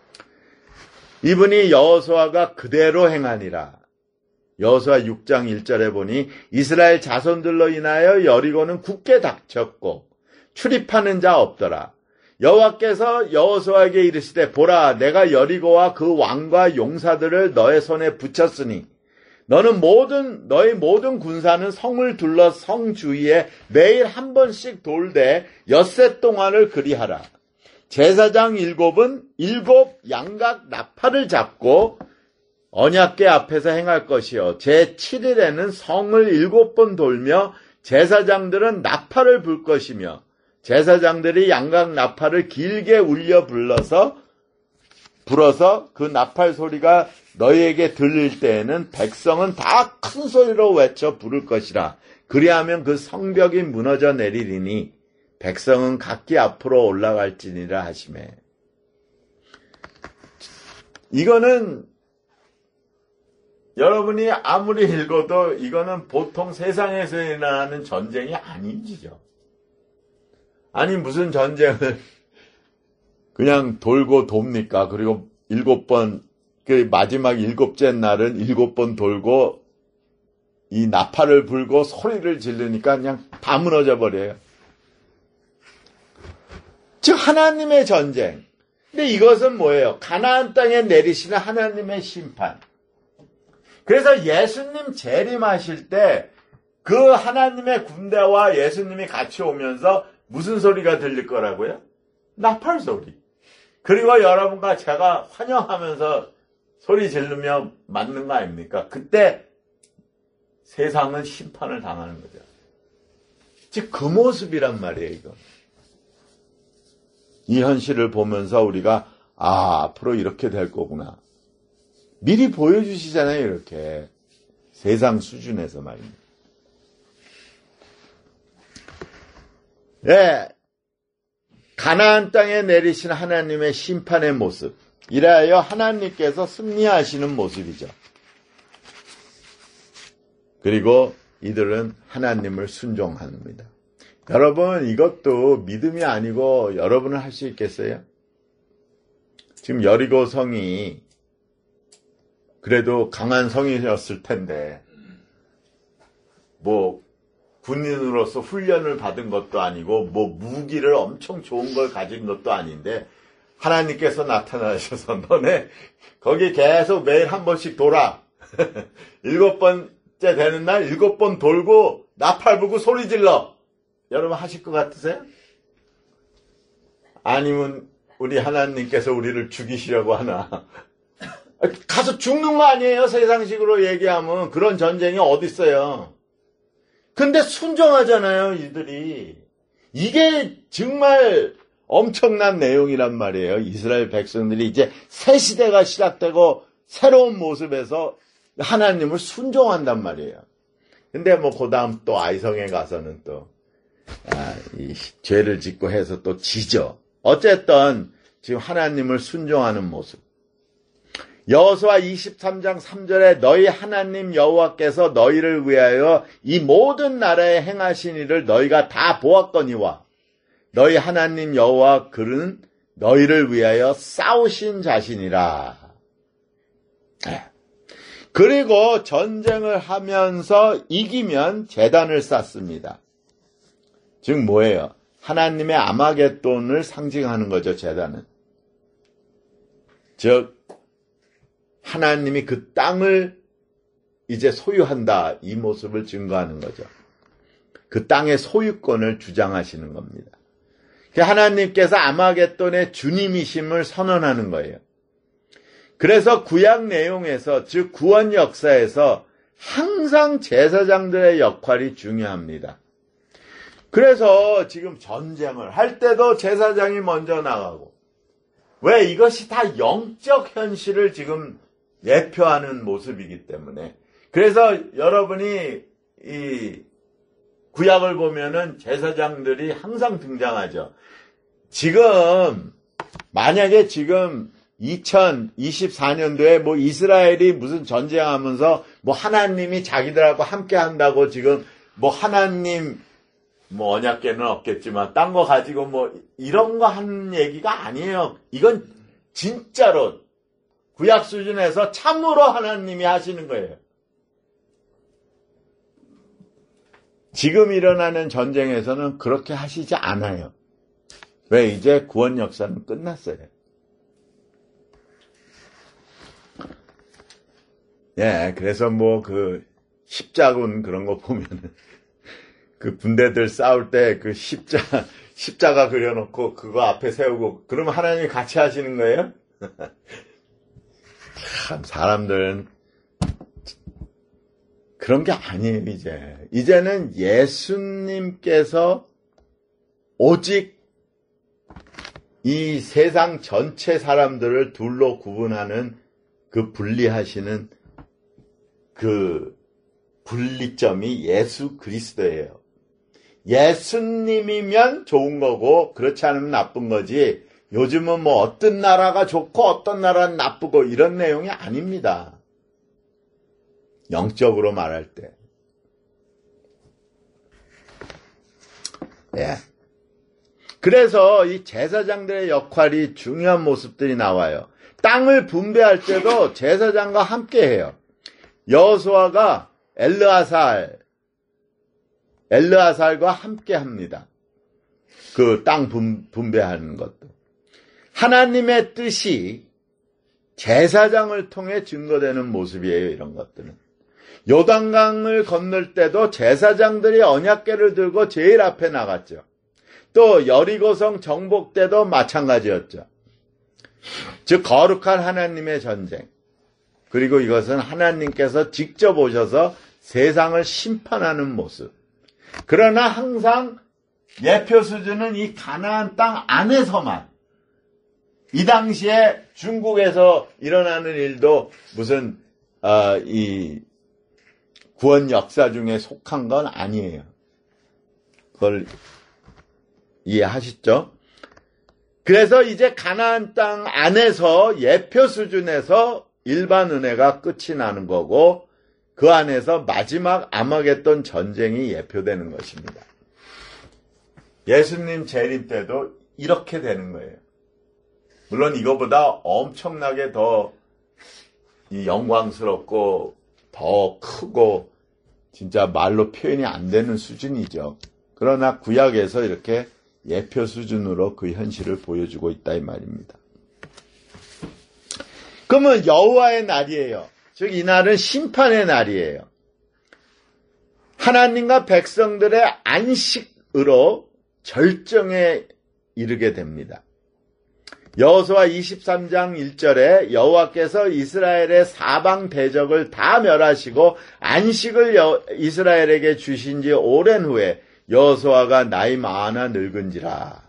이분이 여호수아가 그대로 행하니라. 여호수아 6장 1절에 보니 이스라엘 자손들로 인하여 여리고는 굳게 닫혔고 출입하는 자 없더라. 여호와께서 여호수아에게 이르시되 보라 내가 여리고와 그 왕과 용사들을 너의 손에 붙였으니 너는 너의 모든 군사는 성을 둘러 성 주위에 매일 한 번씩 돌되 엿새 동안을 그리하라. 제사장 7은 7 양각 나팔을 잡고 언약궤 앞에서 행할 것이요 제7일에는 성을 7번 돌며 제사장들은 나팔을 불 것이며 제사장들이 양각 나팔을 길게 울려 불어서 그 나팔 소리가 너희에게 들릴 때에는 백성은 다 큰 소리로 외쳐 부를 것이라. 그리하면 그 성벽이 무너져 내리리니 백성은 각기 앞으로 올라갈지니라 하시매. 이거는 여러분이 아무리 읽어도 이거는 보통 세상에서 일어나는 전쟁이 아니죠. 아니 무슨 전쟁을 그냥 돌고 돕니까? 그리고 7번 그 마지막 7째 날은 7번 돌고 이 나팔을 불고 소리를 지르니까 그냥 다 무너져 버려요. 즉 하나님의 전쟁. 근데 이것은 뭐예요? 가나안 땅에 내리시는 하나님의 심판. 그래서 예수님 재림하실 때 그 하나님의 군대와 예수님이 같이 오면서 무슨 소리가 들릴 거라고요? 나팔 소리. 그리고 여러분과 제가 환영하면서 소리 지르며 맞는 거 아닙니까? 그때 세상은 심판을 당하는 거죠. 즉 그 모습이란 말이에요, 이거. 이 현실을 보면서 우리가 앞으로 이렇게 될 거구나. 미리 보여주시잖아요, 이렇게. 세상 수준에서 말입니다. 네. 가나안 땅에 내리신 하나님의 심판의 모습. 이래하여 하나님께서 승리하시는 모습이죠. 그리고 이들은 하나님을 순종합니다. 여러분 이것도 믿음이 아니고 여러분은 할 수 있겠어요? 지금 여리고 성이 그래도 강한 성이었을 텐데 뭐 군인으로서 훈련을 받은 것도 아니고 뭐 무기를 엄청 좋은 걸 가진 것도 아닌데 하나님께서 나타나셔서 너네 거기 계속 매일 한 번씩 돌아. 7번째 되는 날 7번 돌고 나팔 불고 소리 질러. 여러분 하실 것 같으세요? 아니면 우리 하나님께서 우리를 죽이시려고 하나? 가서 죽는 거 아니에요? 세상식으로 얘기하면. 그런 전쟁이 어디 있어요? 근데 순종하잖아요, 이들이. 이게 정말 엄청난 내용이란 말이에요. 이스라엘 백성들이 이제 새 시대가 시작되고 새로운 모습에서 하나님을 순종한단 말이에요. 근데 뭐 그 다음 또 아이성에 가서는 또 이 죄를 짓고 해서 또 지죠. 어쨌든 지금 하나님을 순종하는 모습. 여호수아 23장 3절에 너희 하나님 여호와께서 너희를 위하여 이 모든 나라에 행하신 일을 너희가 다 보았거니와 너희 하나님 여호와 그는 너희를 위하여 싸우신 자신이라. 그리고 전쟁을 하면서 이기면 제단을 쌓습니다. 즉 뭐예요? 하나님의 아마겟돈을 상징하는 거죠, 제단은. 즉 하나님이 그 땅을 이제 소유한다, 이 모습을 증거하는 거죠. 그 땅의 소유권을 주장하시는 겁니다. 하나님께서 아마겟돈의 주님이심을 선언하는 거예요. 그래서 구약 내용에서, 즉 구원 역사에서 항상 제사장들의 역할이 중요합니다. 그래서 지금 전쟁을 할 때도 제사장이 먼저 나가고, 왜? 이것이 다 영적 현실을 지금 예표하는 모습이기 때문에. 그래서 여러분이 이 구약을 보면은 제사장들이 항상 등장하죠. 지금 만약에 지금 2024년도에 뭐 이스라엘이 무슨 전쟁하면서 뭐 하나님이 자기들하고 함께 한다고 지금 뭐 하나님 뭐 언약궤는 없겠지만 딴 거 가지고 뭐 이런 거 하는 얘기가 아니에요. 이건 진짜로 구약 수준에서 참으로 하나님이 하시는 거예요. 지금 일어나는 전쟁에서는 그렇게 하시지 않아요. 왜? 이제 구원 역사는 끝났어요. 예, 그래서 뭐 그 십자군 그런 거 보면은 그 군대들 싸울 때 그 십자가 그려놓고 그거 앞에 세우고 그러면 하나님이 같이 하시는 거예요? 참 사람들은 그런 게 아니에요. 이제는 예수님께서 오직 이 세상 전체 사람들을 둘로 구분하는 그 분리하시는 그 분리점이 예수 그리스도예요. 예수님이면 좋은 거고 그렇지 않으면 나쁜 거지. 요즘은 뭐 어떤 나라가 좋고 어떤 나라는 나쁘고 이런 내용이 아닙니다. 영적으로 말할 때. 예. 그래서 이 제사장들의 역할이 중요한 모습들이 나와요. 땅을 분배할 때도 제사장과 함께 해요. 여호수아가 엘르아살과 함께 합니다. 그 땅 분배하는 것도. 하나님의 뜻이 제사장을 통해 증거되는 모습이에요. 이런 것들은. 요단강을 건널 때도 제사장들이 언약궤를 들고 제일 앞에 나갔죠. 또 여리고성 정복 때도 마찬가지였죠. 즉 거룩한 하나님의 전쟁. 그리고 이것은 하나님께서 직접 오셔서 세상을 심판하는 모습. 그러나 항상 예표 수준은 이 가나안 땅 안에서만. 이 당시에 중국에서 일어나는 일도 무슨 이 구원 역사 중에 속한 건 아니에요. 그걸 이해하시죠? 그래서 이제 가나안 땅 안에서 예표 수준에서 일반 은혜가 끝이 나는 거고 그 안에서 마지막 아마겟돈 전쟁이 예표되는 것입니다. 예수님 재림 때도 이렇게 되는 거예요. 물론 이거보다 엄청나게 더 영광스럽고 더 크고 진짜 말로 표현이 안 되는 수준이죠. 그러나 구약에서 이렇게 예표 수준으로 그 현실을 보여주고 있다 이 말입니다. 그러면 여호와의 날이에요. 즉 이 날은 심판의 날이에요. 하나님과 백성들의 안식으로 절정에 이르게 됩니다. 여호수아 23장 1절에 여호와께서 이스라엘의 사방 대적을 다 멸하시고 안식을 이스라엘에게 주신 지 오랜 후에 여호수아가 나이 많아 늙은지라.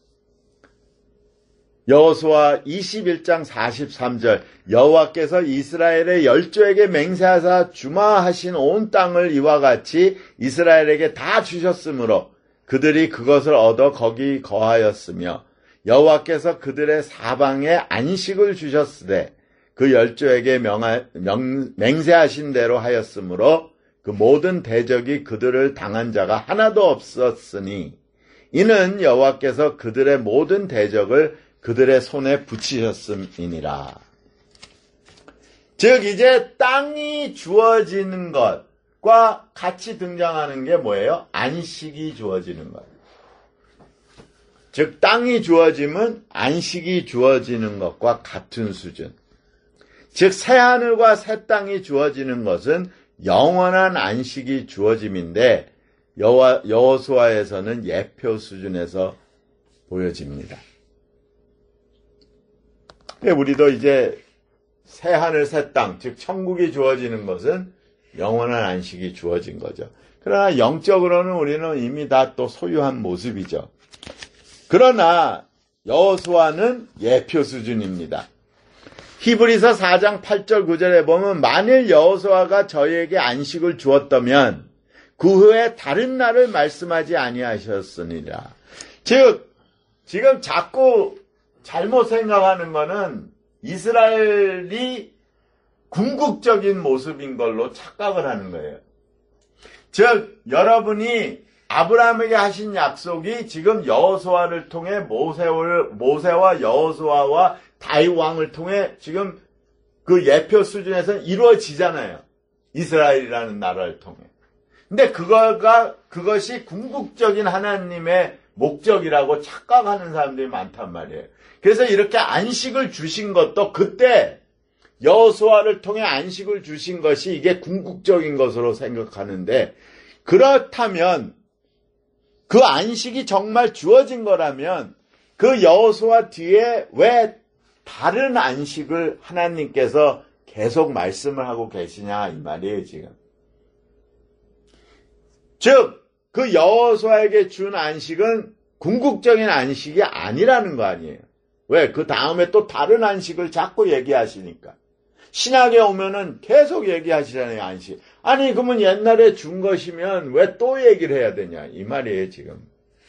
여호수아 21장 43절 여호와께서 이스라엘의 열조에게 맹세하사 주마하신 온 땅을 이와 같이 이스라엘에게 다 주셨으므로 그들이 그것을 얻어 거기 거하였으며 여호와께서 그들의 사방에 안식을 주셨으되 그 열조에게 맹세하신 대로 하였으므로 그 모든 대적이 그들을 당한 자가 하나도 없었으니 이는 여호와께서 그들의 모든 대적을 그들의 손에 붙이셨음이니라. 즉 이제 땅이 주어지는 것과 같이 등장하는 게 뭐예요? 안식이 주어지는 것. 즉 땅이 주어지면 안식이 주어지는 것과 같은 수준. 즉 새하늘과 새 땅이 주어지는 것은 영원한 안식이 주어짐인데 여호수아에서는 예표 수준에서 보여집니다. 우리도 이제 새하늘 새 땅, 즉 천국이 주어지는 것은 영원한 안식이 주어진 거죠. 그러나 영적으로는 우리는 이미 다 또 소유한 모습이죠. 그러나 여호수아는 예표 수준입니다. 히브리서 4장 8절 9절에 보면 만일 여호수아가 저희에게 안식을 주었다면 그 후에 다른 날을 말씀하지 아니하셨으니라. 즉 지금 자꾸 잘못 생각하는 거는 이스라엘이 궁극적인 모습인 걸로 착각을 하는 거예요. 즉 여러분이 아브라함에게 하신 약속이 지금 여호수아를 통해 모세와 여호수아와 다윗 왕을 통해 지금 그 예표 수준에서 이루어지잖아요. 이스라엘이라는 나라를 통해. 근데 그것이 궁극적인 하나님의 목적이라고 착각하는 사람들이 많단 말이에요. 그래서 이렇게 안식을 주신 것도 그때 여호수아를 통해 안식을 주신 것이 이게 궁극적인 것으로 생각하는데, 그렇다면 그 안식이 정말 주어진 거라면 그 여호수아 뒤에 왜 다른 안식을 하나님께서 계속 말씀을 하고 계시냐 이 말이에요 지금. 즉 그 여호수아에게 준 안식은 궁극적인 안식이 아니라는 거 아니에요. 왜? 그 다음에 또 다른 안식을 자꾸 얘기하시니까. 신약에 오면은 계속 얘기하시잖아요, 안식. 아니, 그러면 옛날에 준 것이면 왜 또 얘기를 해야 되냐, 이 말이에요, 지금.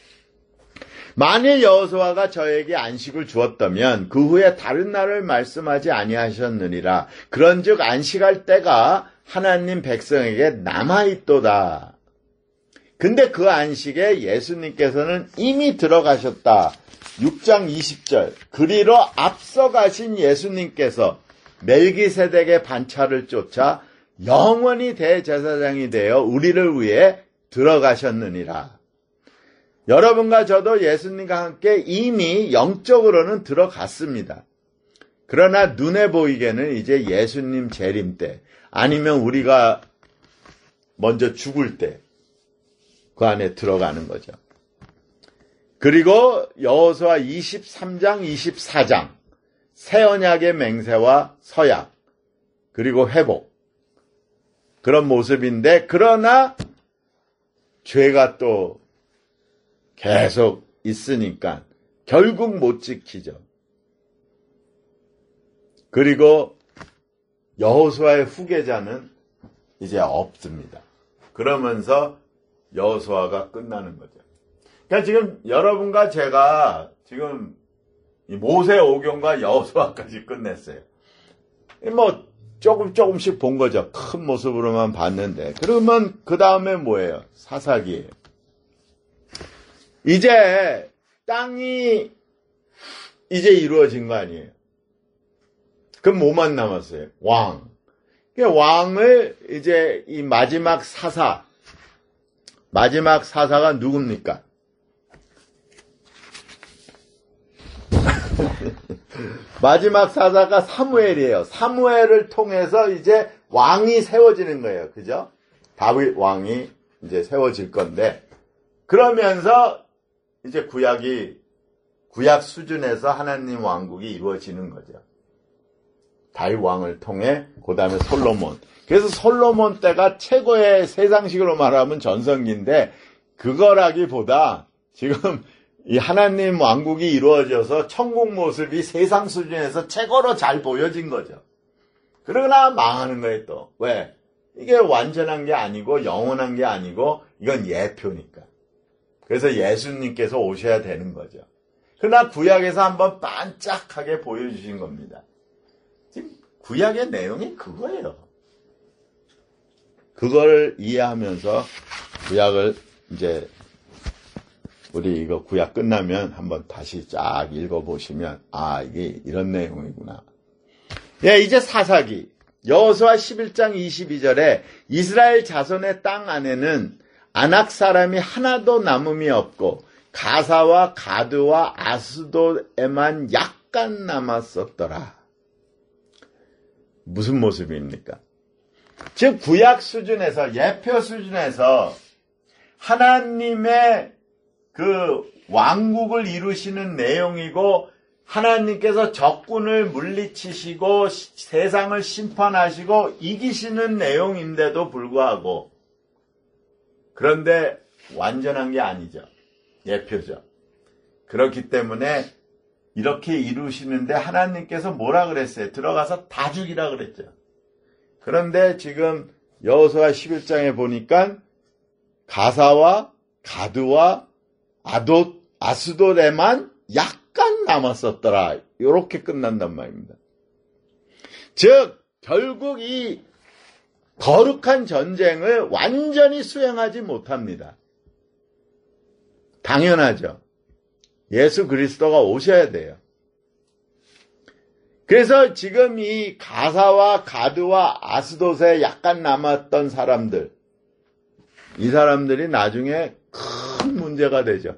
만일 여호수아가 저에게 안식을 주었다면 그 후에 다른 날을 말씀하지 아니하셨느니라. 그런즉 안식할 때가 하나님 백성에게 남아있도다. 근데 그 안식에 예수님께서는 이미 들어가셨다. 6장 20절. 그리로 앞서가신 예수님께서 멜기세덱의 반차를 쫓아 영원히 대제사장이 되어 우리를 위해 들어가셨느니라. 여러분과 저도 예수님과 함께 이미 영적으로는 들어갔습니다. 그러나 눈에 보이게는 이제 예수님 재림 때, 아니면 우리가 먼저 죽을 때 그 안에 들어가는 거죠. 그리고 여호수아 23장, 24장 새 언약의 맹세와 서약, 그리고 회복, 그런 모습인데, 그러나 죄가 또 계속 있으니까 결국 못 지키죠. 그리고 여호수아의 후계자는 이제 없습니다. 그러면서 여호수아가 끝나는 거죠. 그러니까 지금 여러분과 제가 지금 모세 오경과 여호수아까지 끝냈어요. 뭐 조금씩 본 거죠. 큰 모습으로만 봤는데. 그러면 그 다음에 뭐예요? 사사기예요. 이제 땅이 이제 이루어진 거 아니에요. 그럼 뭐만 남았어요? 왕. 왕을 이제 이 마지막 사사가 누굽니까? 마지막 사사가 사무엘이에요. 사무엘을 통해서 이제 왕이 세워지는 거예요. 그죠? 다윗 왕이 이제 세워질 건데, 그러면서 이제 구약 수준에서 하나님 왕국이 이루어지는 거죠. 다윗 왕을 통해 그 다음에 솔로몬. 그래서 솔로몬 때가 최고의 세상식으로 말하면 전성기인데, 그거라기보다 지금 이 하나님 왕국이 이루어져서 천국 모습이 세상 수준에서 최고로 잘 보여진 거죠. 그러나 망하는 거예요 또. 왜? 이게 완전한 게 아니고 영원한 게 아니고 이건 예표니까. 그래서 예수님께서 오셔야 되는 거죠. 그러나 구약에서 한번 반짝하게 보여주신 겁니다. 지금 구약의 내용이 그거예요. 그걸 이해하면서 구약을 이제 우리 이거 구약 끝나면 한번 다시 쫙 읽어보시면, 아, 이게 이런 내용이구나. 예, 이제 사사기. 여호수아 11장 22절에 이스라엘 자손의 땅 안에는 아낙 사람이 하나도 남음이 없고 가사와 가드와 아스돗에만 약간 남았었더라. 무슨 모습입니까? 즉 구약 수준에서, 예표 수준에서 하나님의 그 왕국을 이루시는 내용이고, 하나님께서 적군을 물리치시고 세상을 심판하시고 이기시는 내용인데도 불구하고, 그런데 완전한 게 아니죠. 예표죠. 그렇기 때문에 이렇게 이루시는데 하나님께서 뭐라 그랬어요? 들어가서 다 죽이라 그랬죠. 그런데 지금 여호수아 11장에 보니까 가사와 가드와 아스돗에만 약간 남았었더라. 이렇게 끝난단 말입니다. 즉 결국 이 거룩한 전쟁을 완전히 수행하지 못합니다. 당연하죠. 예수 그리스도가 오셔야 돼요. 그래서 지금 이 가사와 가드와 아스돗에 약간 남았던 사람들, 이 사람들이 나중에 큰 문제가 되죠.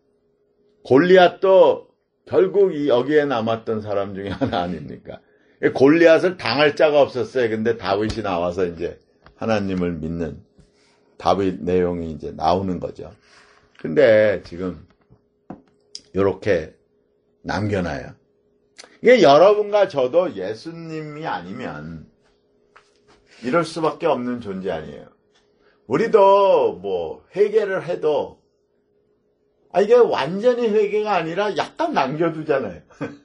골리앗도 결국 여기에 남았던 사람 중에 하나 아닙니까? 골리앗을 당할 자가 없었어요. 근데 다윗이 나와서 이제 하나님을 믿는 다윗 내용이 이제 나오는 거죠. 근데 지금 이렇게 남겨놔요. 이게 여러분과 저도 예수님이 아니면 이럴 수밖에 없는 존재 아니에요. 우리도 뭐 회개를 해도 이게 완전히 회개가 아니라 약간 남겨두잖아요.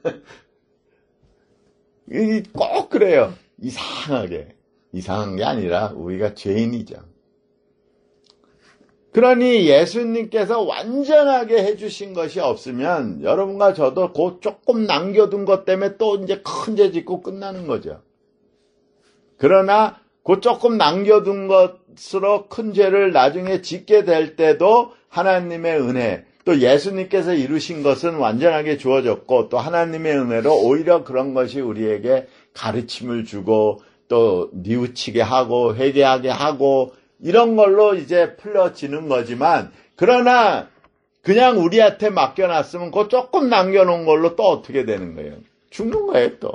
꼭 그래요. 이상하게. 이상한 게 아니라 우리가 죄인이죠. 그러니 예수님께서 완전하게 해주신 것이 없으면 여러분과 저도 그 조금 남겨둔 것 때문에 또 이제 큰 죄 짓고 끝나는 거죠. 그러나 그 조금 남겨둔 것으로 큰 죄를 나중에 짓게 될 때도 하나님의 은혜, 또 예수님께서 이루신 것은 완전하게 주어졌고 또 하나님의 은혜로 오히려 그런 것이 우리에게 가르침을 주고 또 뉘우치게 하고 회개하게 하고 이런 걸로 이제 풀려지는 거지만, 그러나 그냥 우리한테 맡겨놨으면 그 조금 남겨놓은 걸로 또 어떻게 되는 거예요? 죽는 거예요 또.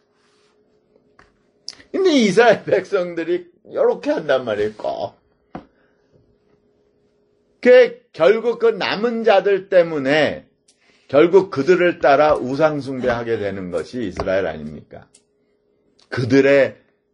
근데 이스라엘 백성들이 이렇게 한단 말이에요 꼭. 결국 그 남은 자들 때문에 결국 그들을 따라 우상 숭배하게 되는 것이 이스라엘 아닙니까? 그들의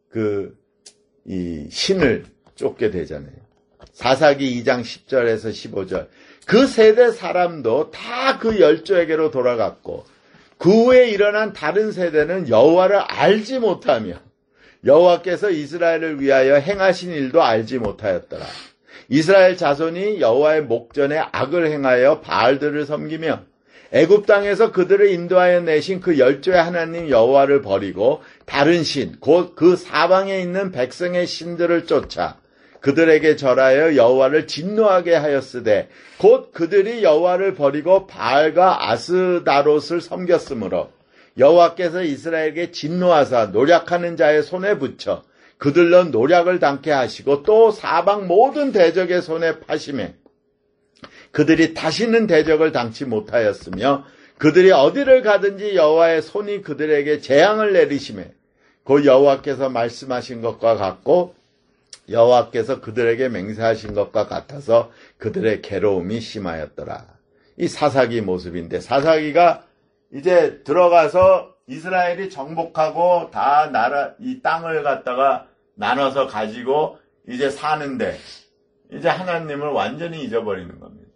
이 신을 쫓게 되잖아요. 사사기 2장 10절에서 15절. 그 세대 사람도 다 그 열조에게로 돌아갔고 그 후에 일어난 다른 세대는 여호와를 알지 못하며 여호와께서 이스라엘을 위하여 행하신 일도 알지 못하였더라. 이스라엘 자손이 여호와의 목전에 악을 행하여 바알들을 섬기며 애굽 땅에서 그들을 인도하여 내신 그 열조의 하나님 여호와를 버리고 다른 신, 곧 그 사방에 있는 백성의 신들을 쫓아 그들에게 절하여 여호와를 진노하게 하였으되 곧 그들이 여호와를 버리고 바알과 아스다롯을 섬겼으므로 여호와께서 이스라엘에게 진노하사 노략하는 자의 손에 붙여 그들로 노략을 당케 하시고 또 사방 모든 대적의 손에 파심해 그들이 다시는 대적을 당치 못하였으며 그들이 어디를 가든지 여호와의 손이 그들에게 재앙을 내리심에 곧 여호와께서 말씀하신 것과 같고 여호와께서 그들에게 맹세하신 것과 같아서 그들의 괴로움이 심하였더라. 이 사사기 모습인데, 사사기가 이제 들어가서 이스라엘이 정복하고 다 이 땅을 갖다가 나눠서 가지고 이제 사는데 이제 하나님을 완전히 잊어버리는 겁니다.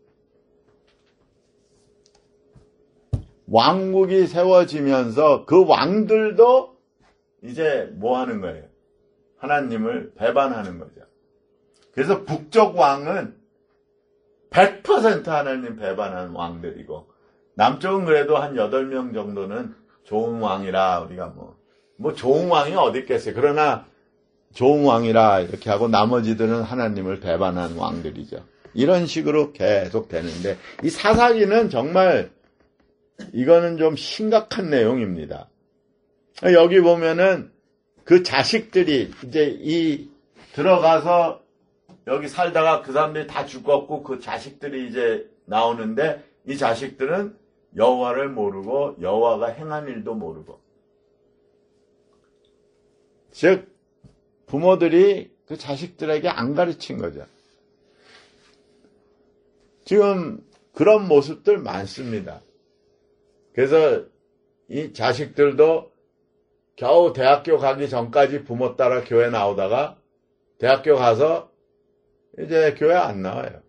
왕국이 세워지면서 그 왕들도 이제 뭐 하는 거예요? 하나님을 배반하는 거죠. 그래서 북쪽 왕은 100% 하나님 배반하는 왕들이고 남쪽은 그래도 한 8명 정도는 좋은 왕이라 우리가 뭐 좋은 왕이 어디 있겠어요. 그러나 좋은 왕이라 이렇게 하고 나머지들은 하나님을 배반한 왕들이죠. 이런 식으로 계속 되는데 이 사사기는 정말 이거는 좀 심각한 내용입니다. 여기 보면은 그 자식들이 이제 들어가서 여기 살다가 그 사람들이 다 죽었고 그 자식들이 이제 나오는데 이 자식들은 여호와를 모르고 여호와가 행한 일도 모르고, 즉 부모들이 그 자식들에게 안 가르친 거죠. 지금 그런 모습들 많습니다. 그래서 이 자식들도 겨우 대학교 가기 전까지 부모 따라 교회 나오다가 대학교 가서 이제 교회 안 나와요.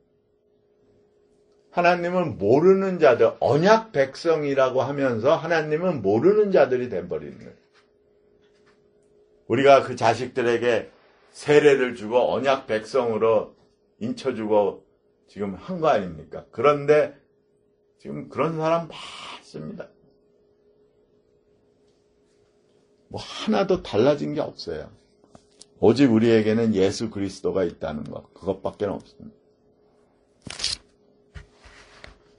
하나님은 모르는 자들, 언약 백성이라고 하면서 하나님은 모르는 자들이 돼버리는 거예요. 우리가 그 자식들에게 세례를 주고 언약 백성으로 인쳐주고 지금 한 거 아닙니까? 그런데 지금 그런 사람 많습니다. 뭐 하나도 달라진 게 없어요. 오직 우리에게는 예수 그리스도가 있다는 것, 그것밖에 없습니다.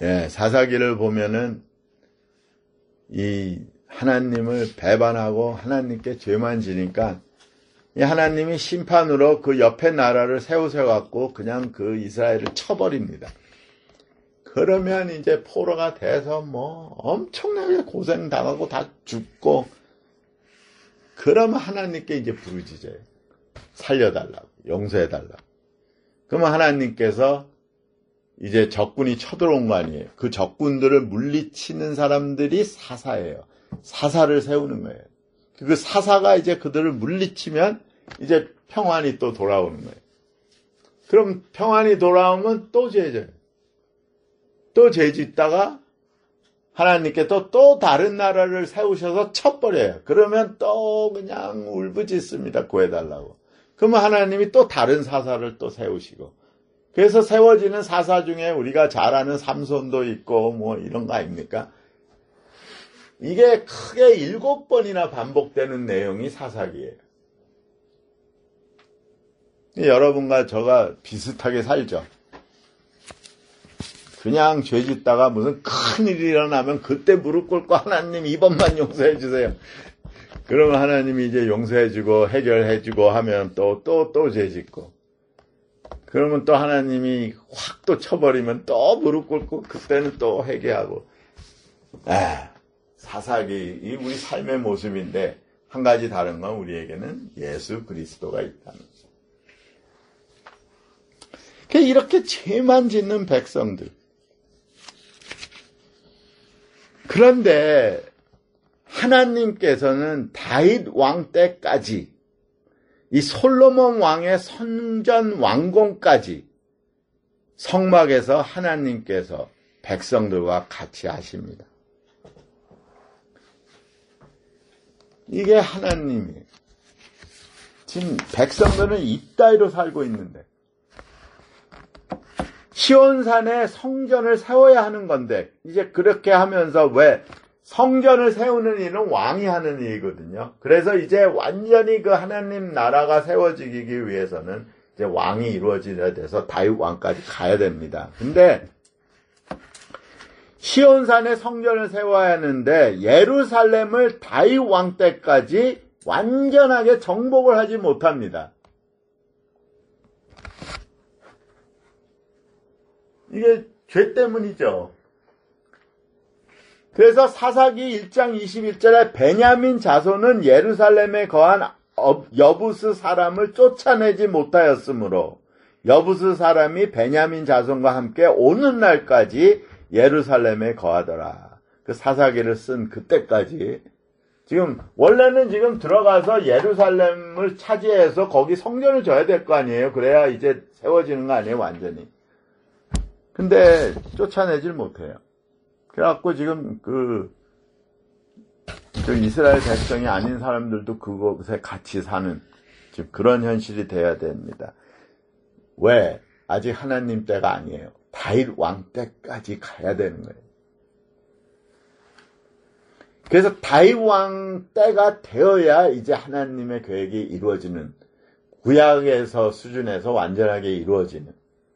예, 사사기를 보면은 이 하나님을 배반하고 하나님께 죄만 지니까 이 하나님이 심판으로 그 옆에 나라를 세우셔갖고 그냥 그 이스라엘을 쳐버립니다. 그러면 이제 포로가 돼서 뭐 엄청나게 고생당하고 다 죽고, 그러면 하나님께 이제 부르짖어요. 살려달라고, 용서해달라고. 그러면 하나님께서 이제 적군이 쳐들어온 거 아니에요. 그 적군들을 물리치는 사람들이 사사예요. 사사를 세우는 거예요. 그 사사가 이제 그들을 물리치면 이제 평안이 또 돌아오는 거예요. 그럼 평안이 돌아오면 또 죄져요. 또 죄짓다가 하나님께 또 다른 나라를 세우셔서 쳐버려요. 그러면 또 그냥 울부짖습니다. 구해달라고. 그러면 하나님이 또 다른 사사를 또 세우시고. 그래서 세워지는 사사 중에 우리가 잘 아는 삼손도 있고 뭐 이런 거 아닙니까? 이게 크게 7번이나 반복되는 내용이 사사기예요. 여러분과 저가 비슷하게 살죠. 그냥 죄 짓다가 무슨 큰일이 일어나면 그때 무릎 꿇고 하나님 이번만 용서해 주세요. 그러면 하나님이 이제 용서해 주고 해결해 주고 하면 또 죄 짓고. 그러면 또 하나님이 확 또 쳐버리면 또 무릎 꿇고 그때는 또 회개하고. 사사기, 이 우리 삶의 모습인데 한 가지 다른 건 우리에게는 예수 그리스도가 있다는 거죠. 이렇게 죄만 짓는 백성들. 그런데 하나님께서는 다윗 왕 때까지 이 솔로몬 왕의 성전 완공까지 성막에서 하나님께서 백성들과 같이 하십니다. 이게 하나님이에요. 지금 백성들은 이따위로 살고 있는데 시온산에 성전을 세워야 하는 건데 이제 그렇게 하면서 왜 성전을 세우는 일은 왕이 하는 일이거든요. 그래서 이제 완전히 그 하나님 나라가 세워지기 위해서는 이제 왕이 이루어져야 돼서 다윗 왕까지 가야 됩니다. 근데 시온산에 성전을 세워야 하는데 예루살렘을 다윗 왕 때까지 완전하게 정복을 하지 못합니다. 이게 죄 때문이죠. 그래서 사사기 1장 21절에 베냐민 자손은 예루살렘에 거한 여부스 사람을 쫓아내지 못하였으므로 여부스 사람이 베냐민 자손과 함께 오는 날까지 예루살렘에 거하더라. 그 사사기를 쓴 그때까지 지금 원래는 지금 들어가서 예루살렘을 차지해서 거기 성전을 져야 될 거 아니에요. 그래야 이제 세워지는 거 아니에요, 완전히. 근데 쫓아내질 못해요. 그래갖고 지금 그 이스라엘 백성이 아닌 사람들도 그곳에 같이 사는 지금 그런 현실이 돼야 됩니다. 왜? 아직 하나님 때가 아니에요. 다윗 왕 때까지 가야 되는 거예요. 그래서 다윗 왕 때가 되어야 이제 하나님의 계획이 이루어지는, 구약에서 수준에서 완전하게 이루어지는.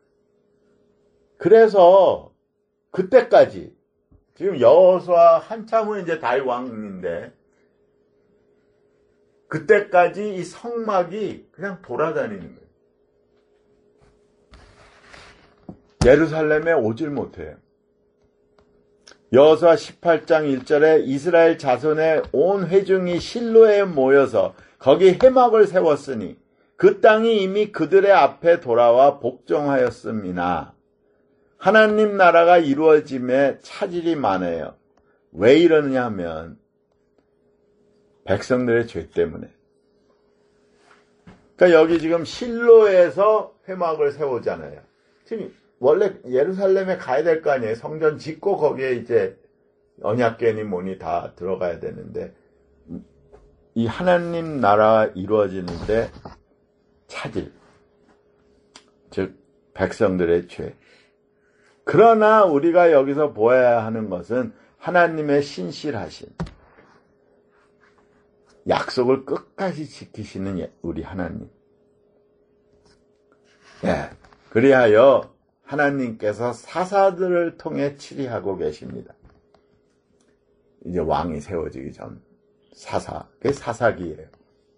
그래서 그때까지 지금 여호수아 한참 후에 이제 다윗 왕인데 그때까지 이 성막이 그냥 돌아다니는 거예요. 예루살렘에 오질 못해요. 여호수아 18장 1절에 이스라엘 자손의 온 회중이 실로에 모여서 거기 회막을 세웠으니 그 땅이 이미 그들의 앞에 돌아와 복종하였습니다. 하나님 나라가 이루어짐에 차질이 많아요. 왜 이러느냐 하면 백성들의 죄 때문에. 그러니까 여기 지금 실로에서 회막을 세우잖아요. 지금 원래 예루살렘에 가야 될 거 아니에요. 성전 짓고 거기에 이제 언약궤니 뭐니 다 들어가야 되는데 이 하나님 나라 이루어지는데 차질, 즉 백성들의 죄. 그러나 우리가 여기서 보아야 하는 것은 하나님의 신실하신, 약속을 끝까지 지키시는 우리 하나님. 예, 그리하여 하나님께서 사사들을 통해 치리하고 계십니다. 이제 왕이 세워지기 전 그게 사사기예요.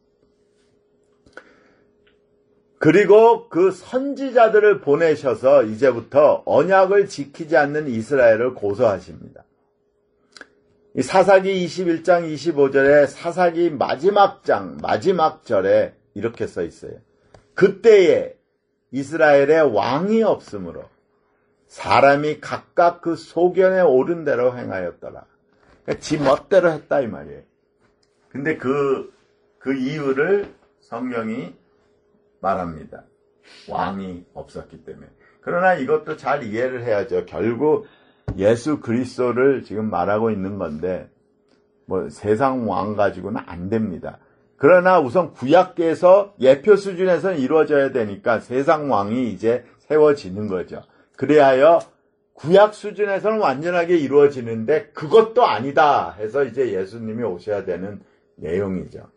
그리고 그 선지자들을 보내셔서 이제부터 언약을 지키지 않는 이스라엘을 고소하십니다. 이 사사기 21장 25절에 사사기 마지막 절에 이렇게 써 있어요. 그때에 이스라엘에 왕이 없으므로 사람이 각각 그 소견에 오른 대로 행하였더라. 그러니까 지 멋대로 했다 이 말이에요. 근데 그 이유를 성경이 말합니다. 왕이 없었기 때문에. 그러나 이것도 잘 이해를 해야죠. 결국 예수 그리스도를 지금 말하고 있는 건데 뭐 세상 왕 가지고는 안 됩니다. 그러나 우선 구약계에서 예표 수준에서는 이루어져야 되니까 세상 왕이 이제 세워지는 거죠. 그래야 구약 수준에서는 완전하게 이루어지는데 그것도 아니다 해서 이제 예수님이 오셔야 되는 내용이죠.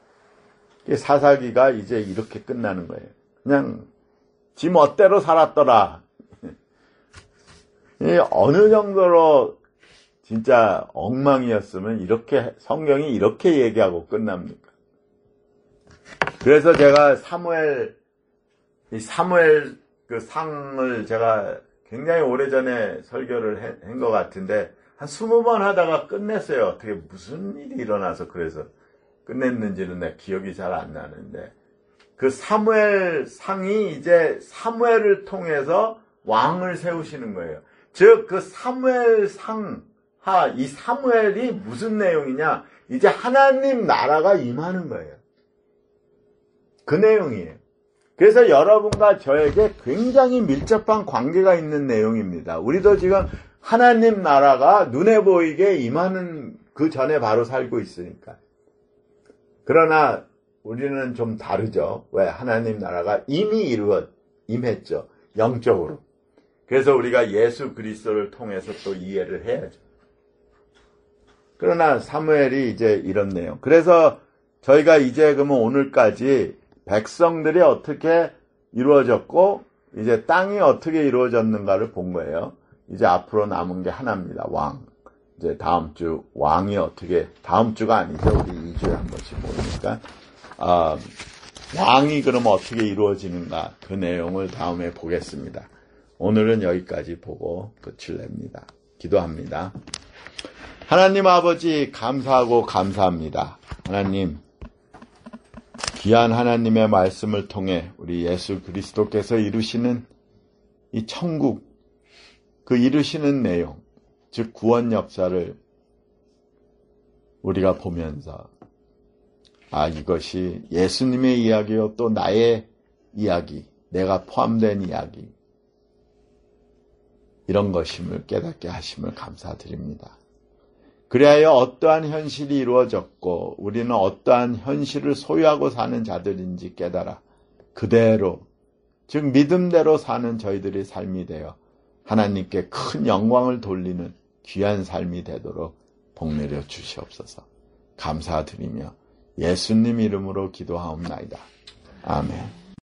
사사기가 이제 이렇게 끝나는 거예요. 그냥 지 멋대로 살았더라. 어느 정도로 진짜 엉망이었으면 이렇게 성경이 이렇게 얘기하고 끝납니까? 그래서 제가 사무엘 그 상을 제가 굉장히 오래전에 설교를 한 것 같은데 한 20번 하다가 끝냈어요. 어떻게 무슨 일이 일어나서 그래서 끝냈는지는 내 기억이 잘 안 나는데 그 사무엘 상이 이제 사무엘을 통해서 왕을 세우시는 거예요. 즉 그 사무엘 이 사무엘이 무슨 내용이냐? 이제 하나님 나라가 임하는 거예요. 그 내용이에요. 그래서 여러분과 저에게 굉장히 밀접한 관계가 있는 내용입니다. 우리도 지금 하나님 나라가 눈에 보이게 임하는 그 전에 바로 살고 있으니까. 그러나 우리는 좀 다르죠. 왜? 하나님 나라가 이미 임했죠. 영적으로. 그래서 우리가 예수 그리스도를 통해서 또 이해를 해야죠. 그러나 사무엘이 이제 이런 내용. 그래서 저희가 이제 그러면 오늘까지 백성들이 어떻게 이루어졌고 이제 땅이 어떻게 이루어졌는가를 본 거예요. 이제 앞으로 남은 게 하나입니다. 왕. 이제 다음 주 왕이 어떻게 다음 주가 아니죠. 우리 2주에 한 번씩 모이니까 왕이 그러면 어떻게 이루어지는가 그 내용을 다음에 보겠습니다. 오늘은 여기까지 보고 끝을 냅니다. 기도합니다. 하나님 아버지 감사하고 감사합니다. 하나님 귀한 하나님의 말씀을 통해 우리 예수 그리스도께서 이루시는 이 천국 그 이루시는 내용 즉 구원 역사를 우리가 보면서 이것이 예수님의 이야기요 또 나의 이야기 내가 포함된 이야기 이런 것임을 깨닫게 하심을 감사드립니다. 그리하여 어떠한 현실이 이루어졌고 우리는 어떠한 현실을 소유하고 사는 자들인지 깨달아 그대로 즉 믿음대로 사는 저희들의 삶이 되어 하나님께 큰 영광을 돌리는 귀한 삶이 되도록 복내려 주시옵소서. 감사드리며 예수님 이름으로 기도하옵나이다. 아멘.